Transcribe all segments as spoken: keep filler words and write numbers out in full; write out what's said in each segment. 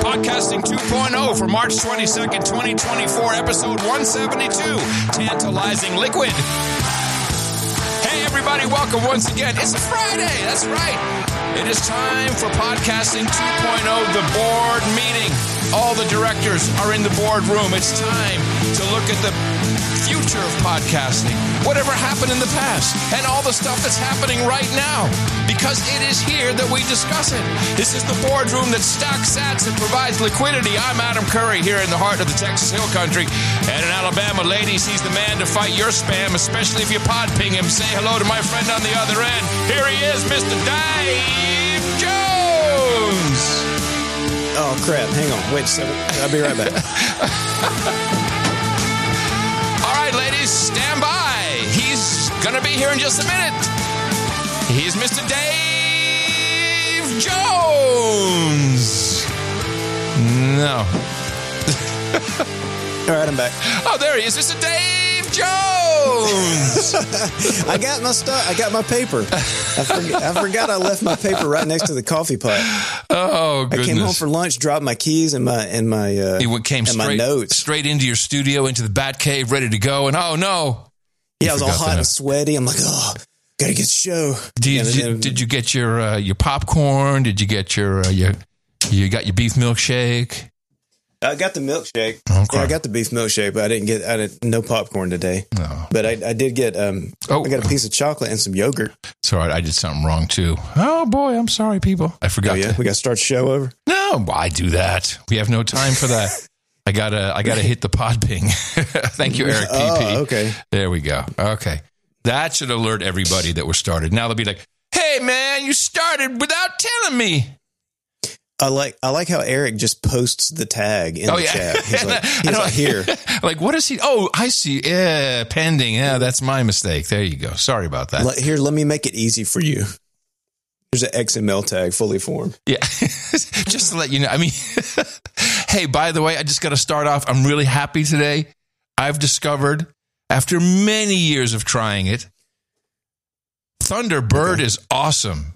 Podcasting two point oh for March twenty-second, twenty twenty-four, episode one seventy-two, Tantalizing Liquid. Hey everybody, welcome once again. It's a Friday, that's right. It is time for Podcasting two point oh, the board meeting. All the directors are in the boardroom. It's time to look at the future of podcasting, whatever happened in the past, and all the stuff that's happening right now, because it is here that we discuss it. This is the boardroom that stacks sats and provides liquidity. I'm Adam Curry here in the heart of the Texas Hill Country, and in Alabama, ladies, he's the man to fight your spam, especially if you pod ping him. Say hello to my friend on the other end. Here he is, Mister Dave Jones. Oh, crap. Hang on. Wait a second. I'll be right back. All right, ladies, stand by. He's going to be here in just a minute. He's Mister Dave Jones. No. All right, I'm back. Oh, there he is, Mister Dave Jones. I got my stuff. I got my paper. I forgot, I forgot I left my paper right next to the coffee pot. Oh, goodness. I came home for lunch, dropped my keys and my and my uh, it came and straight, my notes straight into your studio, into the bat cave, ready to go. And oh no, yeah, I was all hot and sweaty. I'm like, oh, gotta get the show. Did, yeah, you, then, did you get your uh, your popcorn? Did you get your uh, your you got your beef milkshake? I got the milkshake. Okay. Yeah, I got the beef milkshake, but I didn't get I didn't, no popcorn today. No, but I, I did get um. Oh, I got a piece of chocolate and some yogurt. Sorry, I did something wrong too. Oh boy, I'm sorry, people. I forgot. Oh, yeah, to, we got to start the show over. No, I do that. We have no time for that. I gotta I gotta hit the pod ping. Thank you, Eric P P. Oh, okay. There we go. Okay, that should alert everybody that we're started. Now they'll be like, "Hey, man, you started without telling me." I like I like how Eric just posts the tag in oh, the yeah. chat. He's like, he's like here. Like, what is he? Oh, I see. Yeah, pending. Yeah, that's my mistake. There you go. Sorry about that. Here, let me make it easy for you. There's an X M L tag fully formed. Yeah, just to let you know. I mean, hey, by the way, I just got to start off. I'm really happy today. I've discovered, after many years of trying it, Thunderbird okay. is awesome.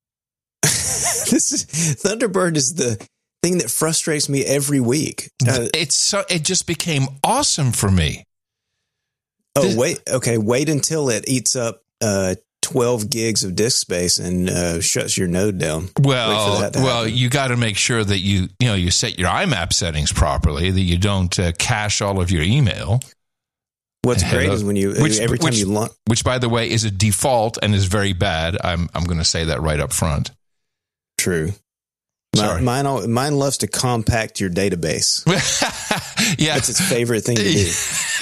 This is Thunderbird is the thing that frustrates me every week. Uh, it's so it just became awesome for me. Oh this, wait, okay, wait until it eats up uh, twelve gigs of disk space and uh, shuts your node down. Well, well, you got to make sure that you you know you set your I MAP settings properly, that you don't uh, cache all of your email. What's great is when you which, every time which, you launch, which by the way is a default and is very bad. I'm I'm going to say that right up front. True. Sorry. Mine, mine, mine loves to compact your database. Yeah, that's its favorite thing to do.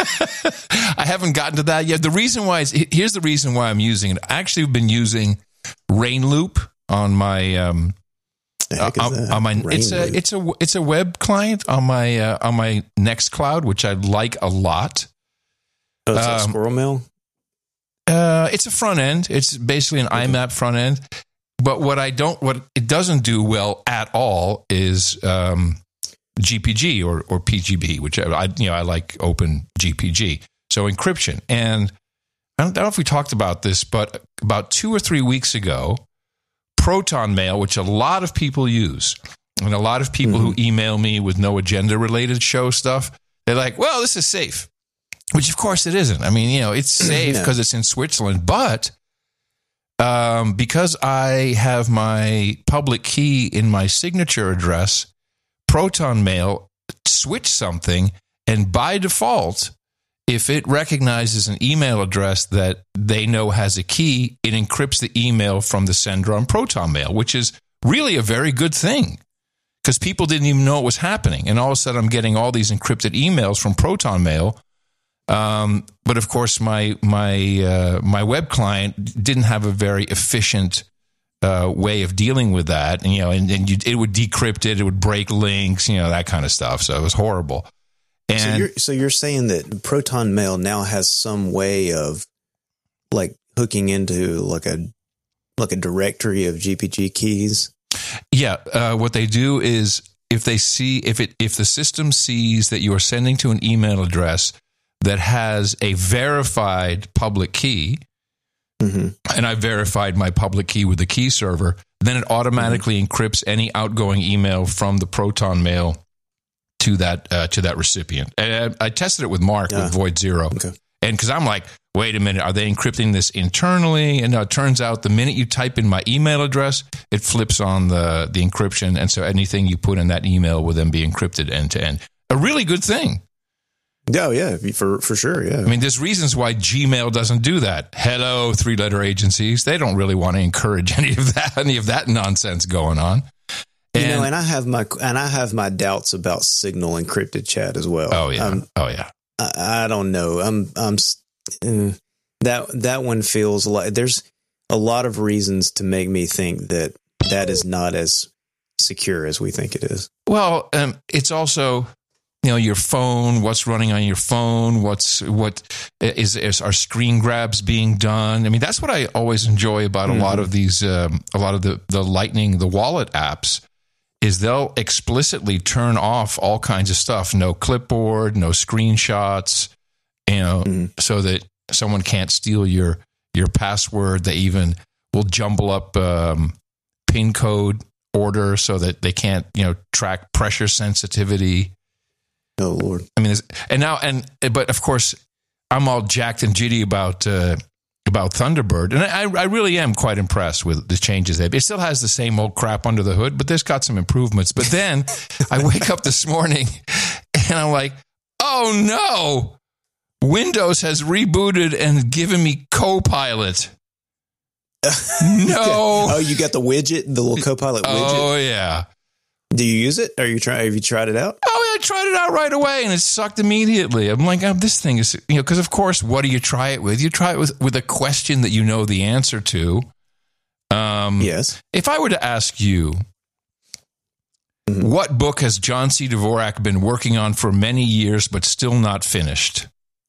I haven't gotten to that yet. The reason why is here's the reason why I'm using it. I actually have been using RainLoop on my um uh, on, on my Rain it's Loop. a it's a it's a web client on my uh, on my Nextcloud, which I like a lot. Oh, it's like um, Squirrel Mail. Uh, it's a front end. It's basically an okay. I MAP front end. But what I don't, what it doesn't do well at all is um, G P G or or P G P, which I, you know I like Open G P G. So encryption, and I don't, I don't know if we talked about this, but about two or three weeks ago, Proton Mail, which a lot of people use, and a lot of people mm-hmm. who email me with no agenda related show stuff, they're like, "Well, this is safe," which of course it isn't. I mean, you know, it's safe because no. it's in Switzerland, but Um, because I have my public key in my signature address, Proton Mail switched something, and by default, if it recognizes an email address that they know has a key, it encrypts the email from the sender on Proton Mail, which is really a very good thing because people didn't even know it was happening. And all of a sudden, I'm getting all these encrypted emails from Proton Mail. Um, but of course, my my uh, my web client didn't have a very efficient uh, way of dealing with that, and you know, and, and you, it would decrypt it, it would break links, you know, that kind of stuff. So it was horrible. And so you're, so you're saying that Proton Mail now has some way of like hooking into like a like a directory of G P G keys? Yeah, uh, what they do is if they see if it if the system sees that you are sending to an email address that has a verified public key, mm-hmm. and I verified my public key with the key server, then it automatically mm-hmm. encrypts any outgoing email from the Proton Mail to that uh, to that recipient. And I, I tested it with Mark yeah. with Void Zero. Okay. And because I'm like, wait a minute, are they encrypting this internally? And now it turns out the minute you type in my email address, it flips on the, the encryption. And so anything you put in that email will then be encrypted end to end. A really good thing. Oh, yeah, for, for sure, yeah. I mean, there's reasons why Gmail doesn't do that. Hello, three-letter agencies. They don't really want to encourage any of that, any of that nonsense going on. And, you know, and I have my and I have my doubts about Signal encrypted chat as well. Oh yeah, um, oh yeah. I, I don't know. I'm I'm uh, that that one feels like there's a lot of reasons to make me think that that is not as secure as we think it is. Well, um, it's also, you know, your phone. What's running on your phone? What's what is, is are screen grabs being done? I mean, that's what I always enjoy about mm-hmm. a lot of these, um, a lot of the the Lightning, the wallet apps. Is they'll explicitly turn off all kinds of stuff. No clipboard, no screenshots, you know, mm. so that someone can't steal your your password. They even will jumble up um, PIN code order so that they can't, you know, track pressure sensitivity. Oh Lord! I mean, and now and but of course, I'm all jacked and jitty about. Uh, about Thunderbird, and I, I really am quite impressed with the changes there. It still has the same old crap under the hood, but there's got some improvements. But then I wake up this morning and I'm like, oh no, Windows has rebooted and given me Copilot. No. Oh, you got the widget, the little Copilot widget? Oh, yeah. Do you use it? Are you trying? Have you tried it out? Oh, yeah, I tried it out right away, and it sucked immediately. I'm like, oh, this thing is, you know, because of course, what do you try it with? You try it with, with a question that you know the answer to. Um, yes. If I were to ask you, mm-hmm. what book has John C. Dvorak been working on for many years but still not finished?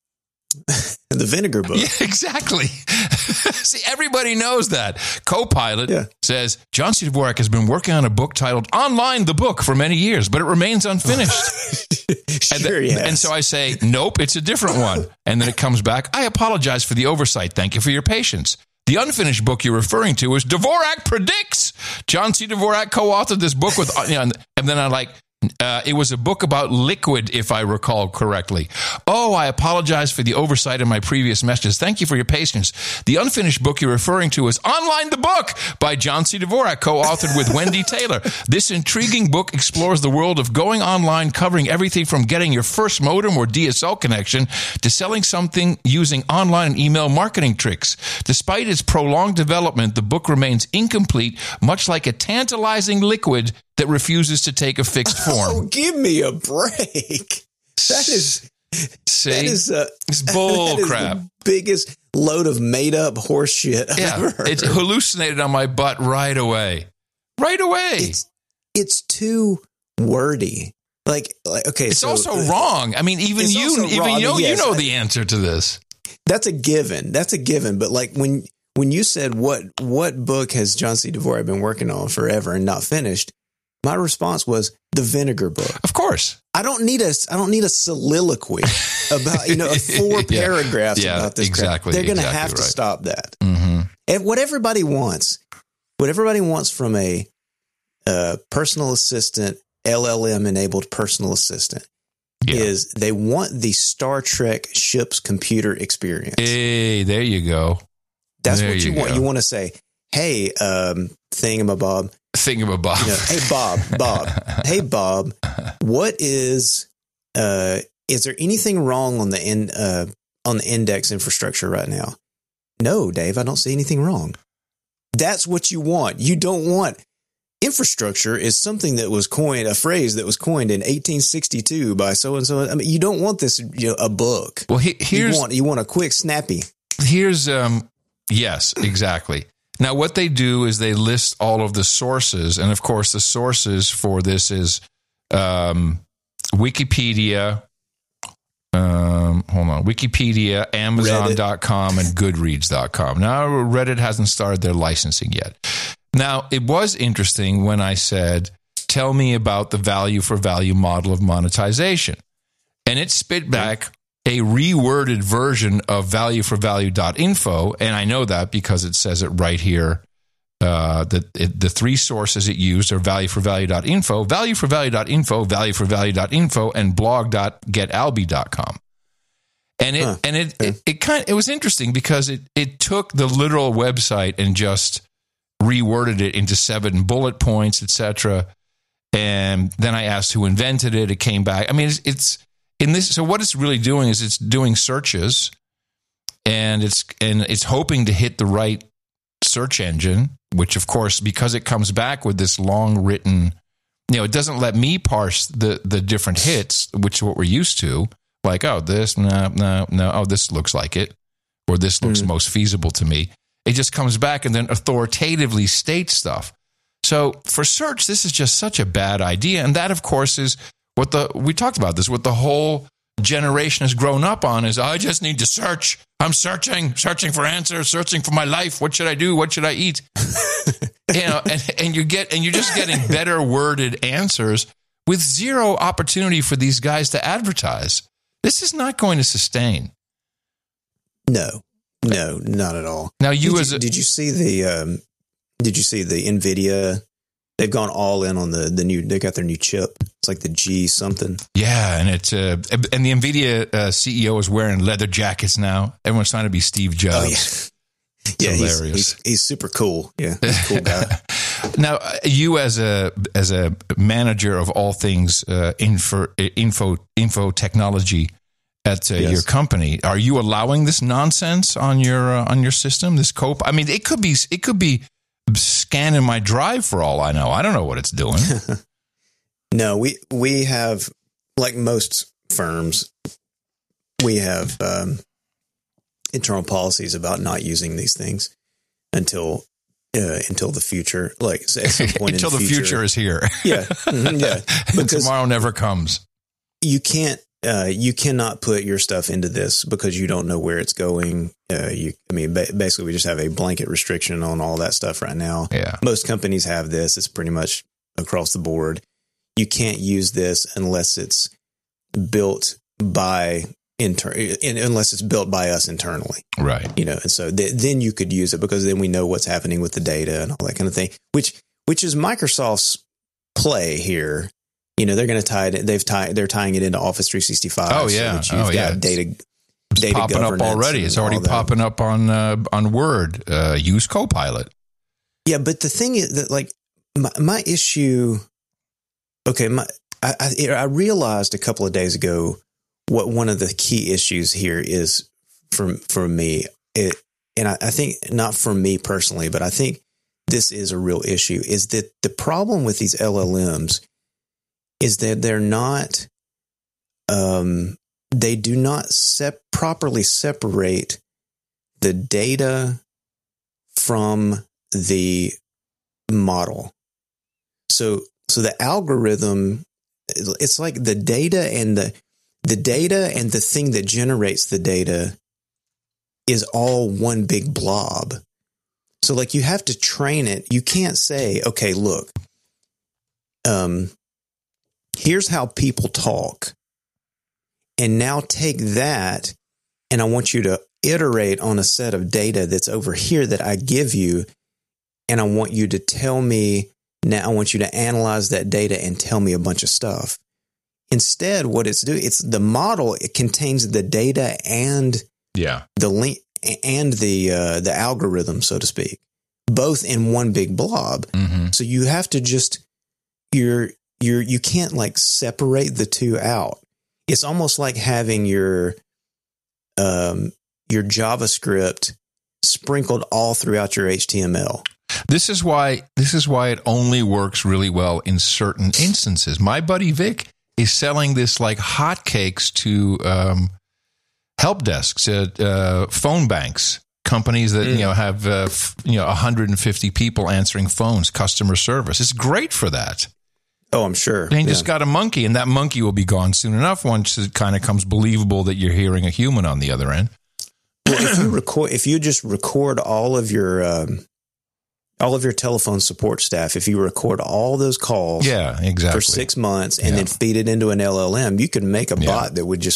The Vinegar Book. Yeah, exactly. See, everybody knows that. Copilot yeah. says, John C. Dvorak has been working on a book titled Online the Book for many years, but it remains unfinished. Sure, and, yes. and so I say, nope, it's a different one. And then it comes back, I apologize for the oversight. Thank you for your patience. The unfinished book you're referring to is Dvorak Predicts. John C. Dvorak co-authored this book with, you know, and then I like, Uh, it was a book about liquid, if I recall correctly. Oh, I apologize for the oversight in my previous messages. Thank you for your patience. The unfinished book you're referring to is Online the Book by John C. Dvorak, co-authored with Wendy Taylor. This intriguing book explores the world of going online, covering everything from getting your first modem or D S L connection to selling something using online and email marketing tricks. Despite its prolonged development, the book remains incomplete, much like a tantalizing liquid that refuses to take a fixed form. Oh, give me a break. That is, See? that is, uh, it's bull that is crap. The biggest load of made up horse shit I've yeah, ever heard. It's hallucinated on my butt right away. Right away. It's, it's too wordy. Like, like okay, it's so, also wrong. I mean, even you, even wrong. you, know, yes, you know I, the answer to this. That's a given. That's a given. But like when when you said what what book has John C. Dvorak been working on forever and not finished, my response was The Vinegar Book. Of course. I don't need a I don't need a soliloquy about, you know, four yeah. paragraphs yeah, about this exactly, crap. They're going to exactly have right. to stop that. Mm-hmm. And what everybody wants, what everybody wants from a uh, personal assistant, L L M enabled personal assistant yeah. is they want the Star Trek ship's computer experience. Hey, there you go. That's there what you, you want. go. You want to say, hey, um, thingamabob. Thingamabob. You know, hey, Bob, Bob. Hey, Bob, what is, uh, is there anything wrong on the in, uh, on the index infrastructure right now? No, Dave, I don't see anything wrong. That's what you want. You don't want infrastructure is something that was coined, a phrase that was coined in eighteen sixty-two by so-and-so. I mean, you don't want this, you know, a book. Well, he, here's, you want, you want a quick, snappy. Here's, um, yes, exactly. Now, what they do is they list all of the sources. And of course, the sources for this is um, Wikipedia, um, hold on, Wikipedia, Amazon dot com, and Goodreads dot com. Now, Reddit hasn't started their licensing yet. Now, it was interesting when I said, tell me about the value for value model of monetization. And it spit back a reworded version of value for value dot info, and I know that because it says it right here. Uh, the, it, the three sources it used are value for value dot info, value for value dot info, value for value dot info, and blog dot get alby dot com. And it huh. and it, it it kind of, it was interesting because it it took the literal website and just reworded it into seven bullet points, et cetera. And then I asked who invented it. It came back. I mean, it's, it's in this. So what it's really doing is it's doing searches, and it's and it's hoping to hit the right search engine. Which, of course, because it comes back with this long written, you know, it doesn't let me parse the the different hits, which is what we're used to. Like, oh, this, no, no, no. Oh, this looks like it, or this looks mm. most feasible to me. It just comes back and then authoritatively states stuff. So for search, this is just such a bad idea. And that, of course, is what the, we talked about this, what the whole generation has grown up on is, I just need to search. I'm searching, searching for answers, searching for my life. What should I do? What should I eat? you know, and, and you get, and you're just getting better worded answers with zero opportunity for these guys to advertise. This is not going to sustain. No, no, not at all. Now you, did as you, a, did you see the, um, did you see the NVIDIA? They've gone all in on the, the new, they got their new chip. It's like the G something. Yeah. And it's, uh, and the NVIDIA uh, C E O is wearing leather jackets now. Everyone's trying to be Steve Jobs. Oh, yeah. yeah, he's, he's, he's super cool. Yeah. He's a cool guy. Now, you as a, as a manager of all things uh, info, info, info technology at uh, yes. your company, are you allowing this nonsense on your, uh, on your system, this cope? I mean, it could be, it could be, scanning my drive for all I know. I don't know what it's doing. No, we we have, like most firms, we have um, internal policies about not using these things until uh, until the future. Like at some point until in the, the future, future is here. Yeah, mm-hmm, yeah. Because tomorrow never comes. You can't. Uh, you cannot put your stuff into this because you don't know where it's going. Uh, you, I mean, ba- basically, we just have a blanket restriction on all that stuff right now. Yeah. Most companies have this. It's pretty much across the board. You can't use this unless it's built by inter- unless it's built by us internally. Right. You know, and so th- then you could use it because then we know what's happening with the data and all that kind of thing, which which is Microsoft's play here. You know, they're going to tie it. They've tied. They're tying it into Office three sixty-five. Oh yeah. So that you've oh yeah. got data. It's data popping up already. It's already popping up on uh, on Word. Uh, use Copilot. Yeah, but the thing is that, like, my, my issue. Okay, my I, I I realized a couple of days ago what one of the key issues here is for for me. It and I, I think not for me personally, but I think this is a real issue. Is that the problem with these L L Ms? Is that they're not, um, they do not sep- properly separate the data from the model. So, so the algorithm, it's like the data and the the data and the thing that generates the data is all one big blob. So, like, you have to train it. You can't say, okay, look, um. here's how people talk. And now take that, and I want you to iterate on a set of data that's over here that I give you. And I want you to tell me, now I want you to analyze that data and tell me a bunch of stuff. Instead, what it's doing, it's the model, it contains the data and yeah, the link and the, uh, the algorithm, so to speak, both in one big blob. Mm-hmm. So you have to just, you're, You're, you can't like separate the two out. It's almost like having your um, your JavaScript sprinkled all throughout your H T M L. This is why this is why it only works really well in certain instances. My buddy Vic is selling this like hotcakes to um, help desks at uh, phone banks, companies that mm. you know have uh, f- you know one hundred fifty people answering phones, customer service. It's great for that. Oh, I'm sure. And he yeah. just got a monkey, and that monkey will be gone soon enough once it kind of comes believable that you're hearing a human on the other end. Well, if you record, if you just record all of your um, all of your telephone support staff, if you record all those calls, yeah, exactly, for six months, and yeah. then feed it into an L L M, you could make a yeah. bot that would just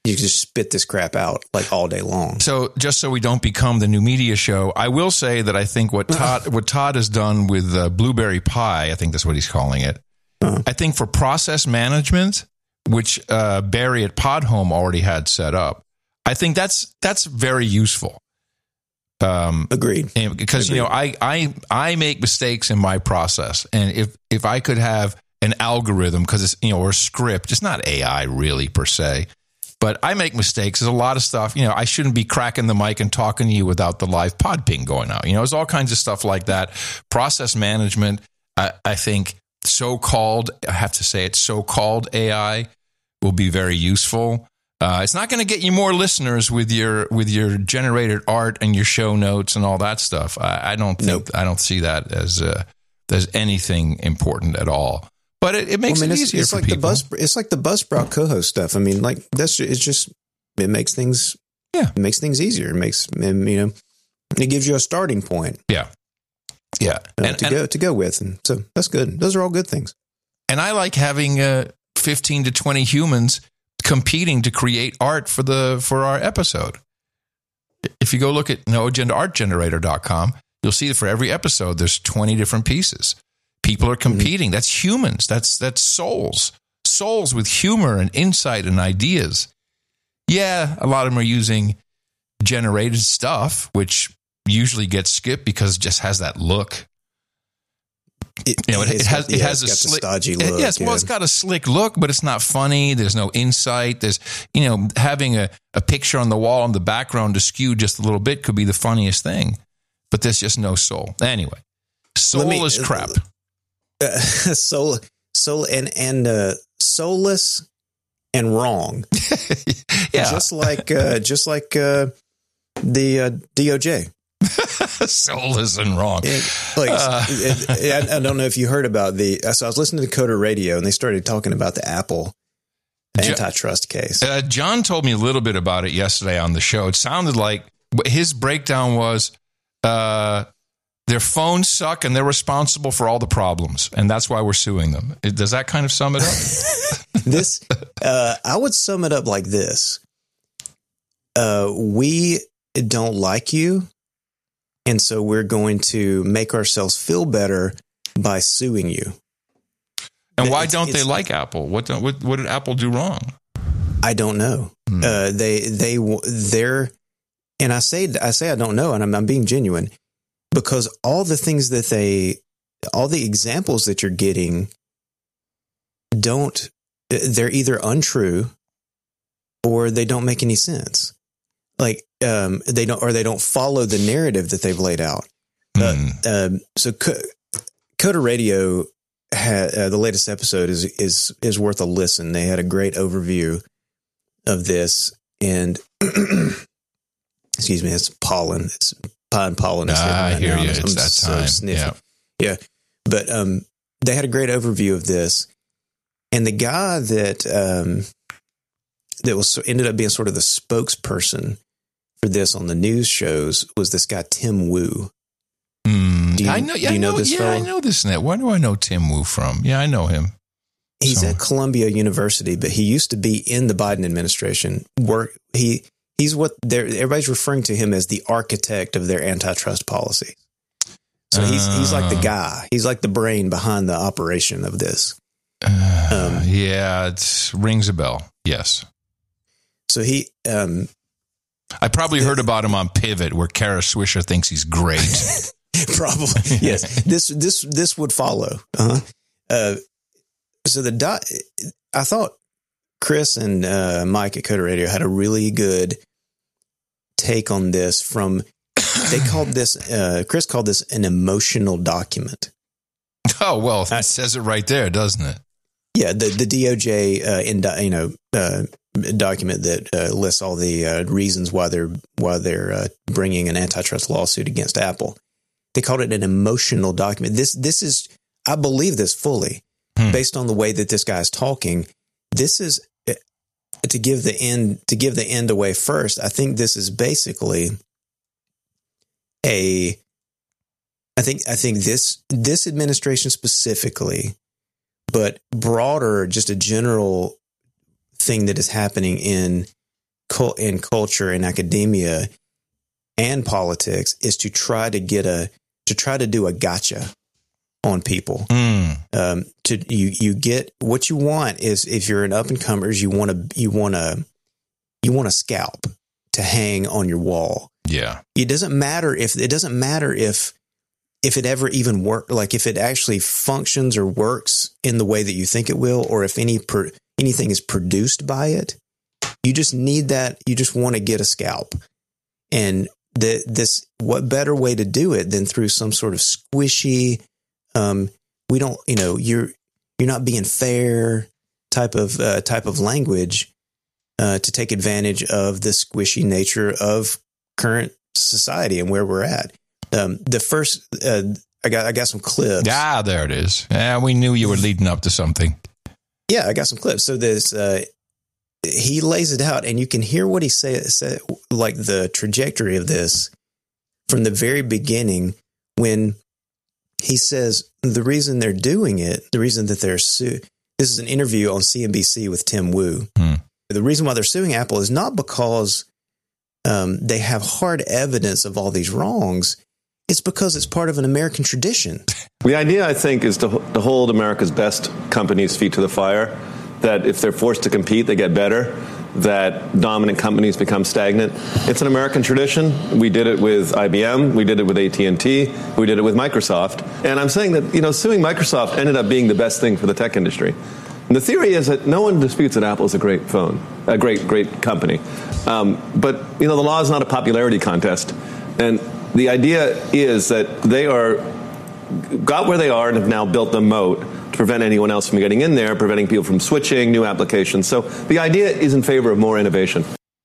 You can just spit this crap out like all day long. So just so we don't become the new media show, I will say that I think what Todd what Todd has done with uh, Blueberry Pie, I think that's what he's calling it. Uh-huh. I think for process management, which uh, Barry at Podhome already had set up, I think that's that's very useful. Um, Agreed. Because, Agreed. you know, I, I I make mistakes in my process, and if if I could have an algorithm, because it's, you know, or a script, it's not A I really per se. But I make mistakes. There's a lot of stuff, you know, I shouldn't be cracking the mic and talking to you without the live pod ping going out. You know, there's all kinds of stuff like that. Process management, I, I think so-called, I have to say it, so-called A I will be very useful. Uh, it's not going to get you more listeners with your with your generated art and your show notes and all that stuff. I, I don't think nope. I don't see that as uh, as anything important at all. But it, it makes well, I mean, it easier it's for like people. The Buzz, it's like the Buzzsprout co-host stuff. I mean, like that's it's just it makes things yeah it makes things easier. It makes you know it gives you a starting point. Yeah, yeah, uh, and, to and, go to go with, and so that's good. Those are all good things. And I like having uh, fifteen to twenty humans competing to create art for the for our episode. If you go look at no agenda art generator dot com, you'll see that for every episode there's twenty different pieces. People are competing. Mm-hmm. That's humans. That's that's souls. Souls with humor and insight and ideas. Yeah, a lot of them are using generated stuff, which usually gets skipped because it just has that look. It, you know, it, it has got, it yeah, has a slick, stodgy look. It, yes, well, it's got a slick look, but it's not funny. There's no insight. There's, you know, having a, a picture on the wall in the background to skew just a little bit could be the funniest thing, but there's just no soul. Anyway, soulless me, crap. Uh, soul, soul, and and uh, soulless and wrong. Yeah, just like uh, just like uh, the uh, D O J. Soulless and wrong. It, like, uh, it, it, I don't know if you heard about the. So I was listening to Coder Radio, and they started talking about the Apple antitrust case. Uh, John told me a little bit about it yesterday on the show. It sounded like his breakdown was uh, their phones suck, and they're responsible for all the problems, and that's why we're suing them. Does that kind of sum it up? This, uh, I would sum it up like this: uh, we don't like you. And so we're going to make ourselves feel better by suing you. And why it's, don't it's, they like Apple? What, don't, what what did Apple do wrong? I don't know. Hmm. Uh, they they they're and I say I say I don't know, and I'm, I'm being genuine because all the things that they all the examples that you're getting don't they're either untrue or they don't make any sense. Like um, they don't, or they don't follow the narrative that they've laid out. Mm. Uh, um, so, Co- Coder Radio had uh, the latest episode is is is worth a listen. They had a great overview of this, and excuse me, it's pollen, it's pine pollen. Ah, I hear now. you. I'm, it's I'm that so time. sniffy. Yeah, yeah. But um, they had a great overview of this, and the guy that um, that was ended up being sort of the spokesperson for this on the news shows was this guy Tim Wu. Mm, do you, I know. Yeah, do you know, I know this yeah, fellow? I know this. Net. Where do I know Tim Wu from? Yeah, I know him. He's so. at Columbia University, but he used to be in the Biden administration. Work he he's what they're everybody's referring to him as the architect of their antitrust policy. So he's uh, he's like the guy. He's like the brain behind the operation of this. Uh, um, yeah, it rings a bell. Yes. So he. Um, I probably heard about him on Pivot, where Kara Swisher thinks he's great. Probably, yes. This this this would follow. Uh-huh. Uh, so the dot, I thought Chris and uh, Mike at Coder Radio had a really good take on this. From they called this uh, Chris called this an emotional document. Oh well, that says it right there, doesn't it? Yeah, the the D O J uh, in you know. Uh, document that uh, lists all the uh, reasons why they're why they're uh, bringing an antitrust lawsuit against Apple. They called it an emotional document. This this is I believe this fully hmm. based on the way that this guy is talking. This is uh, to give the end to give the end away first. I think this is basically a. I think I think this this administration specifically, but broader, just a general thing that is happening in cult in culture and academia and politics is to try to get a to try to do a gotcha on people. Mm. Um, to you you get what you want is if you're an up and comers, you want to you want to you want a scalp to hang on your wall. Yeah. It doesn't matter if it doesn't matter if if it ever even work, like if it actually functions or works in the way that you think it will, or if any per, anything is produced by it. You just need that. You just want to get a scalp. And the, this, what better way to do it than through some sort of squishy, um, we don't, you know, you're, you're not being fair type of, uh, type of language, uh, to take advantage of the squishy nature of current society and where we're at. Um, the first, uh, I got, I got some clips. Ah, there it is. Yeah, we knew you were leading up to something. Yeah, I got some clips. So this, uh, he lays it out, and you can hear what he say, say, like the trajectory of this from the very beginning when he says the reason they're doing it, the reason that they're suing. This is an interview on C N B C with Tim Wu. Hmm. The reason why they're suing Apple is not because um, they have hard evidence of all these wrongs. It's because it's part of an American tradition. The idea, I think, is to, to hold America's best companies' feet to the fire, that if they're forced to compete, they get better, that dominant companies become stagnant. It's an American tradition. We did it with I B M. We did it with A T and T. We did it with Microsoft. And I'm saying that, you know, suing Microsoft ended up being the best thing for the tech industry. And the theory is that no one disputes that Apple is a great phone, a great, great company. Um, but, you know, the law is not a popularity contest. And the idea is that they are got where they are and have now built the moat to prevent anyone else from getting in there, preventing people from switching, new applications. So the idea is in favor of more innovation.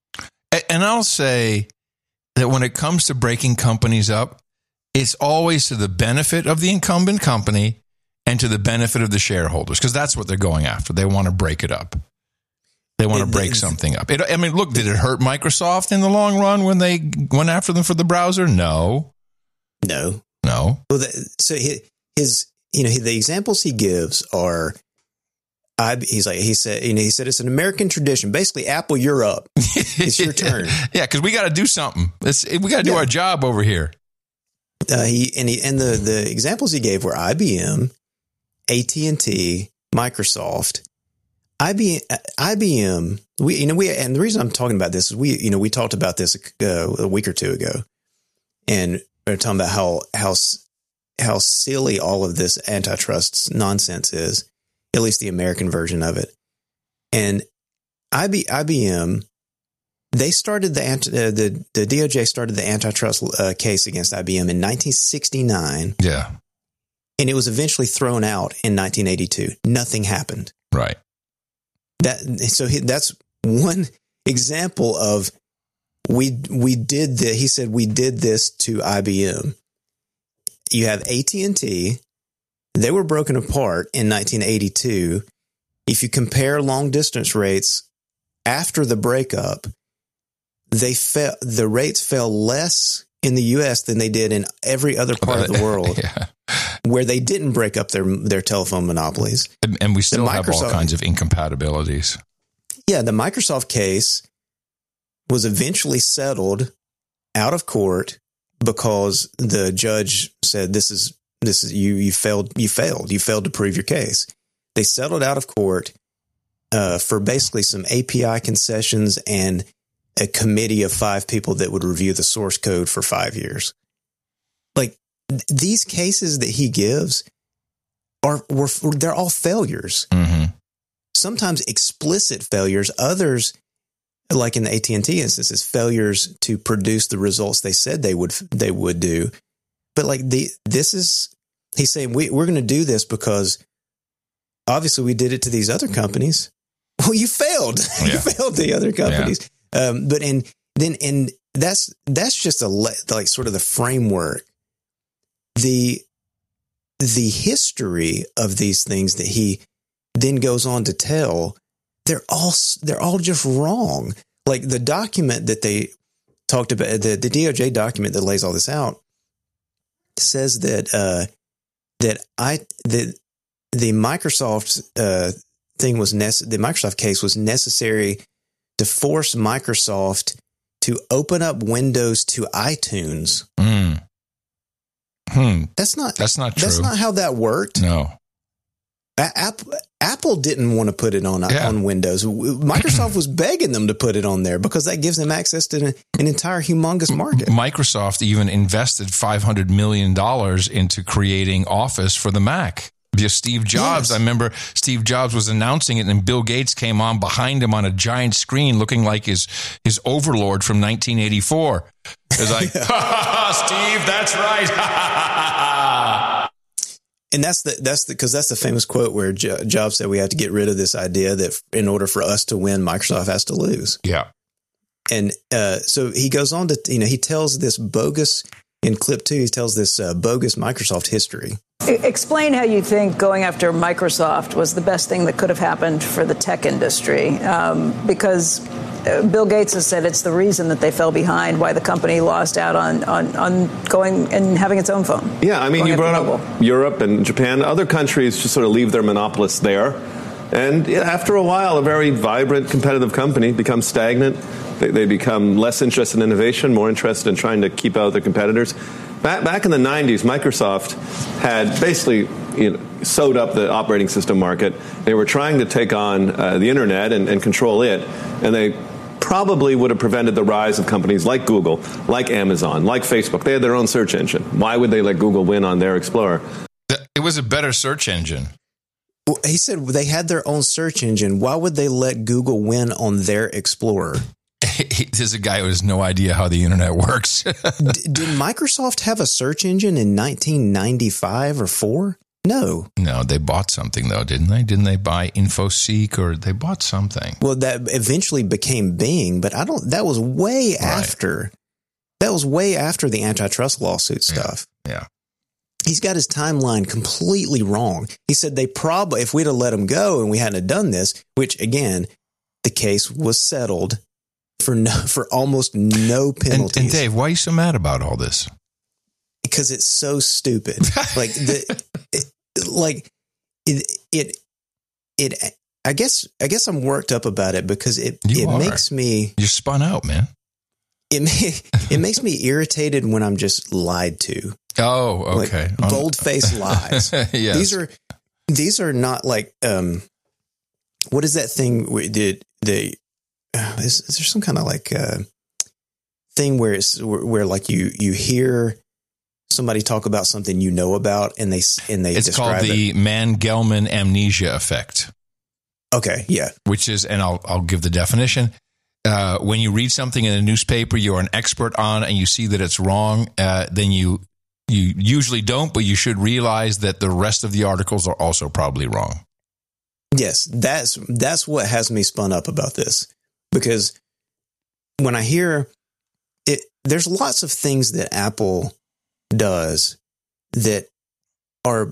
And I'll say that when it comes to breaking companies up, it's always to the benefit of the incumbent company and to the benefit of the shareholders, because that's what they're going after. They want to break it up. They want to break something up. It, I mean, look, did it hurt Microsoft in the long run when they went after them for the browser? No. No. No. Well, the, so his, his, you know, the examples he gives are, I, he's like, he said, you know, he said it's an American tradition. Basically, Apple, you're up. It's your turn. Yeah, because we got to do something. It's, we got to do yeah. our job over here. Uh, he and he and the the examples he gave were I B M, A T and T, Microsoft. I B M, I B M, we, you know, we, and the reason I'm talking about this is we, you know, we talked about this uh, a week or two ago, and we we're talking about how, how, how silly all of this antitrust nonsense is, at least the American version of it. And I B M, they started the, uh, the, the D O J started the antitrust uh, case against I B M in nineteen sixty-nine. Yeah. And it was eventually thrown out in nineteen eighty-two. Nothing happened. Right. That so he, that's one example of we we did the, he said we did this to I B M. You have A T and T. They were broken apart in nineteen eighty-two. If you compare long distance rates after the breakup, they fell the rates fell less in the U S than they did in every other part of the world. Yeah. Where they didn't break up their their telephone monopolies. And, and we still have all kinds of incompatibilities. Yeah, the Microsoft case was eventually settled out of court because the judge said this is this is you you failed you failed you failed to prove your case. They settled out of court uh, for basically some A P I concessions and a committee of five people that would review the source code for five years. Like, these cases that he gives are were they're all failures. Mm-hmm. Sometimes explicit failures. Others, like in the A T and T instances, failures to produce the results they said they would they would do. But like the this is he's saying we we're going to do this because obviously we did it to these other companies. Well, you failed. Yeah. You failed the other companies. Yeah. Um, but and then and that's that's just a like sort of the framework. The the history of these things that he then goes on to tell, they're all they're all just wrong. Like the document that they talked about, the, the D O J document that lays all this out, says that uh, that I that the Microsoft uh, thing was nece- the Microsoft case was necessary to force Microsoft to open up Windows to iTunes. Mm. Hmm. That's not That's not true. That's not how that worked. No. Apple, Apple didn't want to put it on Yeah. on Windows. Microsoft was begging them to put it on there because that gives them access to an, an entire humongous market. Microsoft even invested five hundred million dollars into creating Office for the Mac. Because Steve Jobs, Yes. I remember Steve Jobs was announcing it, and Bill Gates came on behind him on a giant screen looking like his, his overlord from nineteen eighty-four. It was like, ha, ha, ha, Steve, that's right. Ha, ha, ha, ha. And that's the that's the because that's the famous quote where Jo- Jobs said we have to get rid of this idea that in order for us to win, Microsoft has to lose. Yeah. And uh, so he goes on to, you know, he tells this bogus in clip two, he tells this uh, bogus Microsoft history. Explain how you think going after Microsoft was the best thing that could have happened for the tech industry, um, because uh, Bill Gates has said it's the reason that they fell behind, why the company lost out on, on, on going and having its own phone. Yeah, I mean, Going you after brought mobile. up Europe and Japan. Other countries just sort of leave their monopolists there. And yeah, after a while, a very vibrant, competitive company becomes stagnant. They, they become less interested in innovation, more interested in trying to keep out their competitors. Back, back in the nineties, Microsoft had basically you know, sewed up the operating system market. They were trying to take on uh, the internet and, and control it. And they probably would have prevented the rise of companies like Google, like Amazon, like Facebook. They had their own search engine. Why would they let Google win on their Explorer? It was a better search engine. Well, he said they had their own search engine. Why would they let Google win on their Explorer? There's a guy who has no idea how the internet works. D- did Microsoft have a search engine in nineteen ninety-five or four? No. No, they bought something, though, didn't they? Didn't they buy InfoSeek, or they bought something? Well, that eventually became Bing, but I don't. That was way after. That was way after the antitrust lawsuit stuff. Yeah. He's got his timeline completely wrong. He said they probably, if we'd have let him go and we hadn't have done this, which again, the case was settled for no, for almost no penalties. And, and Dave, why are you so mad about all this? Because it's so stupid. Like the, it, like it, it, it. I guess, I guess I'm worked up about it because it, You it are. makes me, You're spun out, man. it, may, it makes me irritated when I'm just lied to. Oh, okay. Like bold-faced lies. Yes. These are these are not like um, what is that thing? Where the the uh, is, is there some kind of like uh, thing where it's where, where like you you hear somebody talk about something you know about and they and they It's describe called the it. Mann-Gelman amnesia effect, Okay, yeah, which is, and I'll I'll give the definition. Uh, when you read something in a newspaper you're an expert on and you see that it's wrong, uh, then you you usually don't, but you should realize that the rest of the articles are also probably wrong. yes. That's that's what has me spun up about this because when I hear it, there's lots of things that Apple does that are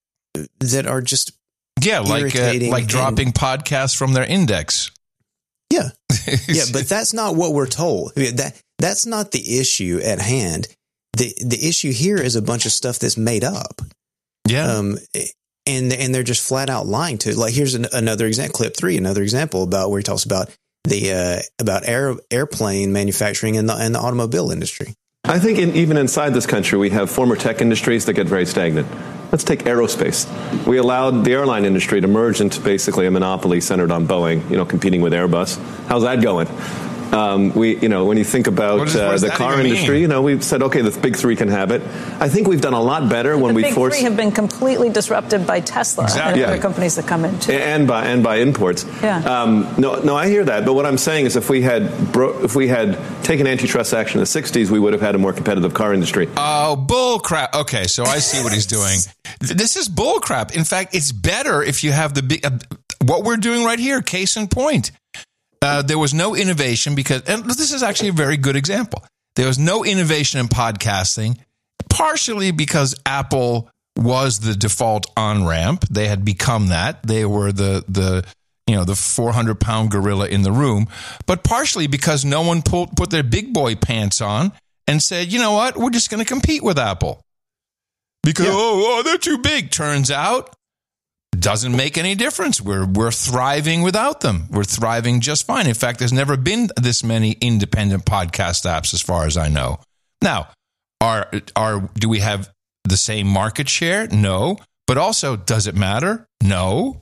that are just Yeah, like uh, irritating like and- dropping podcasts from their index. yeah. Yeah, but that's not what we're told. I mean, that that's not the issue at hand. the The issue here is a bunch of stuff that's made up. Yeah. Um, and and they're just flat out lying to. Like here's an, another example, clip three, another example about where he talks about the uh, about air airplane manufacturing in the in the automobile industry. I think in, even inside this country, we have former tech industries that get very stagnant. Let's take aerospace. We allowed the airline industry to merge into basically a monopoly centered on Boeing, you know, competing with Airbus. How's that going? Um, we, you know, when you think about What is- what uh, does the that car even industry, mean? you know, we've said, okay, the big three can have it. I think we've done a lot better when the we big force three have been completely disrupted by Tesla Exactly. and Yeah. other companies that come in too. and by and by imports. Yeah. Um, no, no, I hear that. But what I'm saying is, if we had bro- if we had taken antitrust action in the sixties, we would have had a more competitive car industry. Oh, bull crap. Okay, so I see what he's doing. This is bull crap. In fact, it's better if you have the big, uh, what we're doing right here, case in point. Uh, there was no innovation because, and this is actually a very good example. There was no innovation in podcasting, partially because Apple was the default on-ramp. They had become that. They were the, the you know, the four hundred pound gorilla in the room, but partially because no one pulled, put their big boy pants on and said, you know what, we're just going to compete with Apple. Because, Yeah. oh, oh, they're too big. Turns out doesn't make any difference. We're we're thriving without them. We're thriving just fine. In fact, there's never been this many independent podcast apps, as far as I know. Now, are are do we have the same market share? No. But also, does it matter? No.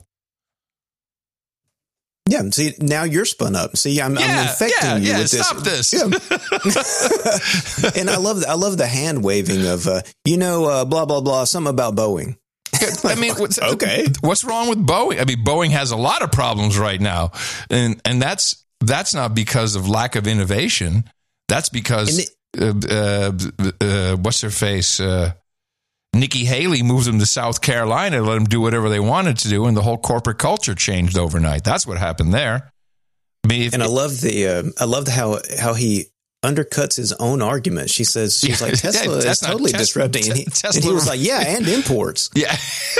Yeah. See, now you're spun up. See, I'm, yeah, I'm infecting yeah, you yeah, with this. Stop this. Yeah. And I love, I love the hand waving of, uh, you know, uh, blah blah blah, something about Boeing. I mean, what's, okay, what's wrong with Boeing? I mean, Boeing has a lot of problems right now, and and that's that's not because of lack of innovation. That's because it, uh, uh, uh, what's her face? Uh, Nikki Haley moved them to South Carolina to let them do whatever they wanted to do, and the whole corporate culture changed overnight. That's what happened there. I mean, if, and I love the uh, I love how how he undercuts his own argument. She says she's like Tesla yeah, is totally Tesla, disrupting, and he, Tesla, and he was like, yeah, and imports. Yeah.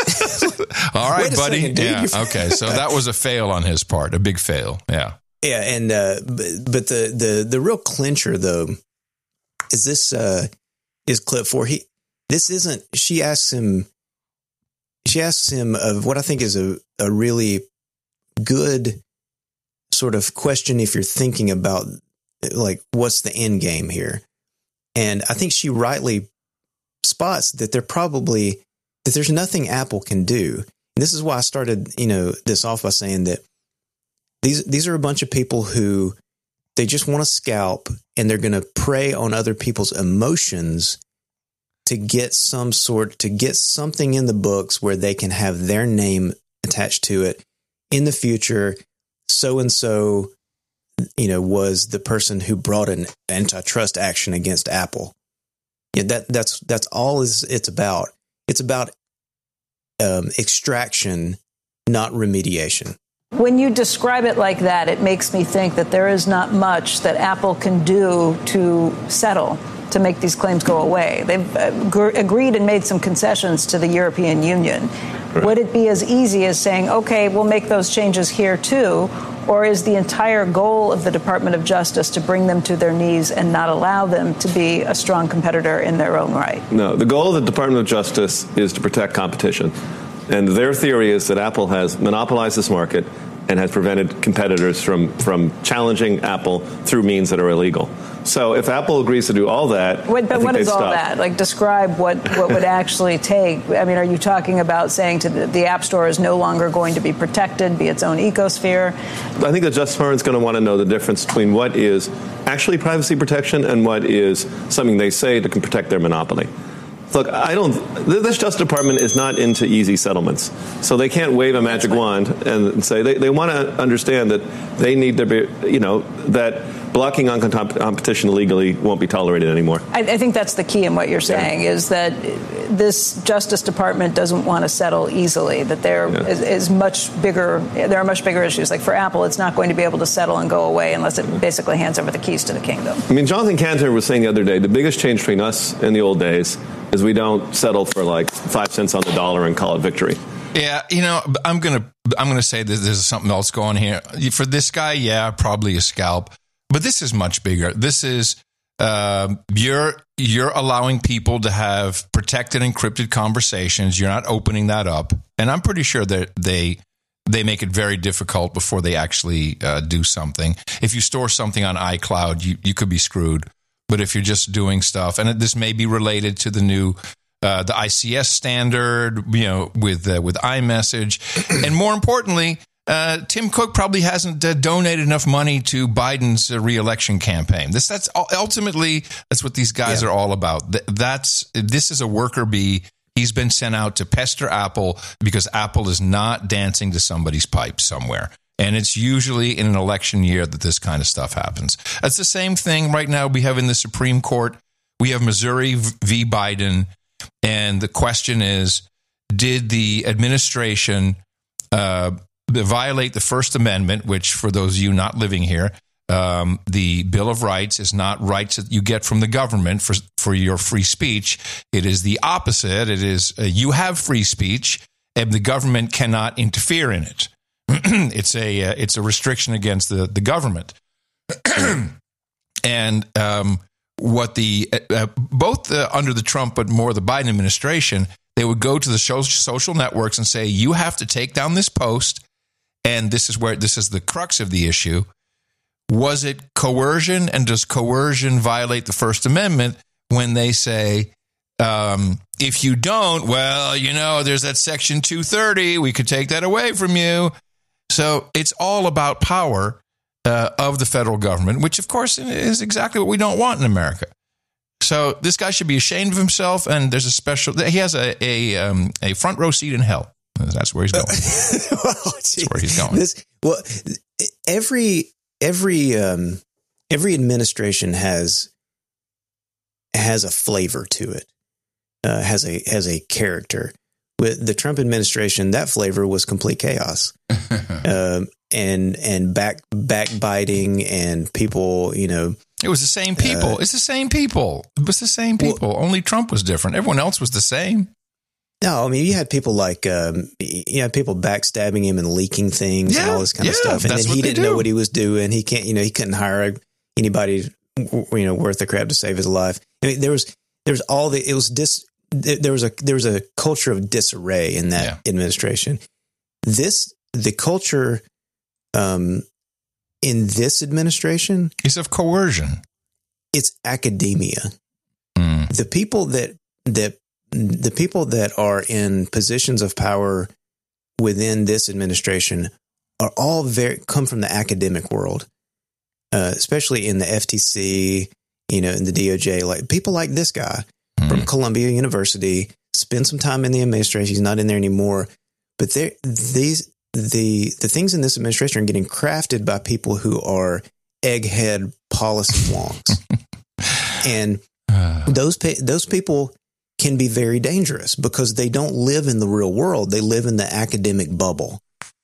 All right, buddy. Second, dude, yeah. Okay, so that was a fail on his part, a big fail. Yeah. Yeah, and uh, but, but the the the real clincher though is this uh, is clip four. He. This isn't, she asks him, she asks him of what I think is a, a really good sort of question if you're thinking about, like, what's the end game here? And I think she rightly spots that they're probably, that there's nothing Apple can do. And this is why I started, you know, this off by saying that these, these are a bunch of people who they just want to scalp, and they're going to prey on other people's emotions to get some sort, to get something in the books where they can have their name attached to it in the future. So and so, you know, was the person who brought an antitrust action against Apple. Yeah, that that's that's all is it's about. It's about um, extraction, not remediation. When you describe it like that, it makes me think that there is not much that Apple can do to settle, to make these claims go away. They've uh, agreed and made some concessions to the European Union. Right. Would it be as easy as saying, okay, we'll make those changes here too? Or is the entire goal of the Department of Justice to bring them to their knees and not allow them to be a strong competitor in their own right? No, the goal of the Department of Justice is to protect competition. And their theory is that Apple has monopolized this market and has prevented competitors from, from challenging Apple through means that are illegal. So if Apple agrees to do all that, Wait, but I think what is all stop. that? Like, describe what, what would actually take. I mean, are you talking about saying to the, the App Store is no longer going to be protected, be its own ecosphere? I think the Justice Department is going to want to know the difference between what is actually privacy protection and what is something they say to protect their monopoly. Look, I don't. This Justice Department is not into easy settlements, so they can't wave a magic wand and say they, they want to understand that they need to be, you know, that blocking on competition illegally won't be tolerated anymore. I, I think that's the key in what you're saying yeah. is that this Justice Department doesn't want to settle easily. That there yeah. is, is much bigger. There are much bigger issues. Like for Apple, it's not going to be able to settle and go away unless it basically hands over the keys to the kingdom. I mean, Jonathan Kanter was saying the other day the biggest change between us and the old days is we don't settle for like five cents on the dollar and call it victory. Yeah, you know, I'm gonna I'm gonna say that there's something else going here for this guy. Yeah, probably a scalp, but this is much bigger. This is uh, you're you're allowing people to have protected, encrypted conversations. You're not opening that up, and I'm pretty sure that they they make it very difficult before they actually uh, do something. If you store something on iCloud, you you could be screwed. But if you're just doing stuff, and this may be related to the new, uh, the I C S standard, you know, with uh, with iMessage, and more importantly, uh, Tim Cook probably hasn't uh, donated enough money to Biden's uh, reelection campaign. This that's ultimately that's what these guys yeah. are all about. That's this is a worker bee. He's been sent out to pester Apple because Apple is not dancing to somebody's pipe somewhere. And it's usually in an election year that this kind of stuff happens. That's the same thing right now we have in the Supreme Court. We have Missouri v. Biden. And the question is, did the administration uh, violate the First Amendment, which for those of you not living here, um, the Bill of Rights is not rights that you get from the government for, for your free speech. It is the opposite. It is uh, you have free speech and the government cannot interfere in it. It's a uh, it's a restriction against the the government, and um, what the uh, both the, under the Trump but more the Biden administration, they would go to the social networks and say, you have to take down this post. And this is where this is the crux of the issue. Was it coercion? And does coercion violate the First Amendment when they say, um, if you don't, well, you know, there's that section two thirty. We could take that away from you. So it's all about power uh, of the federal government, which, of course, is exactly what we don't want in America. So this guy should be ashamed of himself. And there's a special, he has a a, um, a front row seat in hell. That's where he's going. well, That's where he's going. This, well, every every um, every administration has has a flavor to it. Uh, has a has a character. With the Trump administration, that flavor was complete chaos, um, and and back backbiting and people, you know. It was the same people. Uh, it's the same people. It was the same people. Well, only Trump was different. Everyone else was the same. No, I mean, you had people like, um, you had people backstabbing him and leaking things yeah, and all this kind yeah, of stuff. And then he didn't do. know what he was doing. He can't, you know, he couldn't hire anybody, you know, worth the crap to save his life. I mean, there was, there was all the, it was dis, there was a, there was a culture of disarray in that yeah. administration. This, the culture, um, in this administration is of coercion. It's academia. Mm. The people that, that, The people that are in positions of power within this administration are all very come from the academic world, uh, especially in the F T C, you know, in the D O J. Like people like this guy mm-hmm. from Columbia University spend some time in the administration. He's not in there anymore, but they these the the things in this administration are getting crafted by people who are egghead policy wonks, and those those people can be very dangerous because they don't live in the real world. They live in the academic bubble.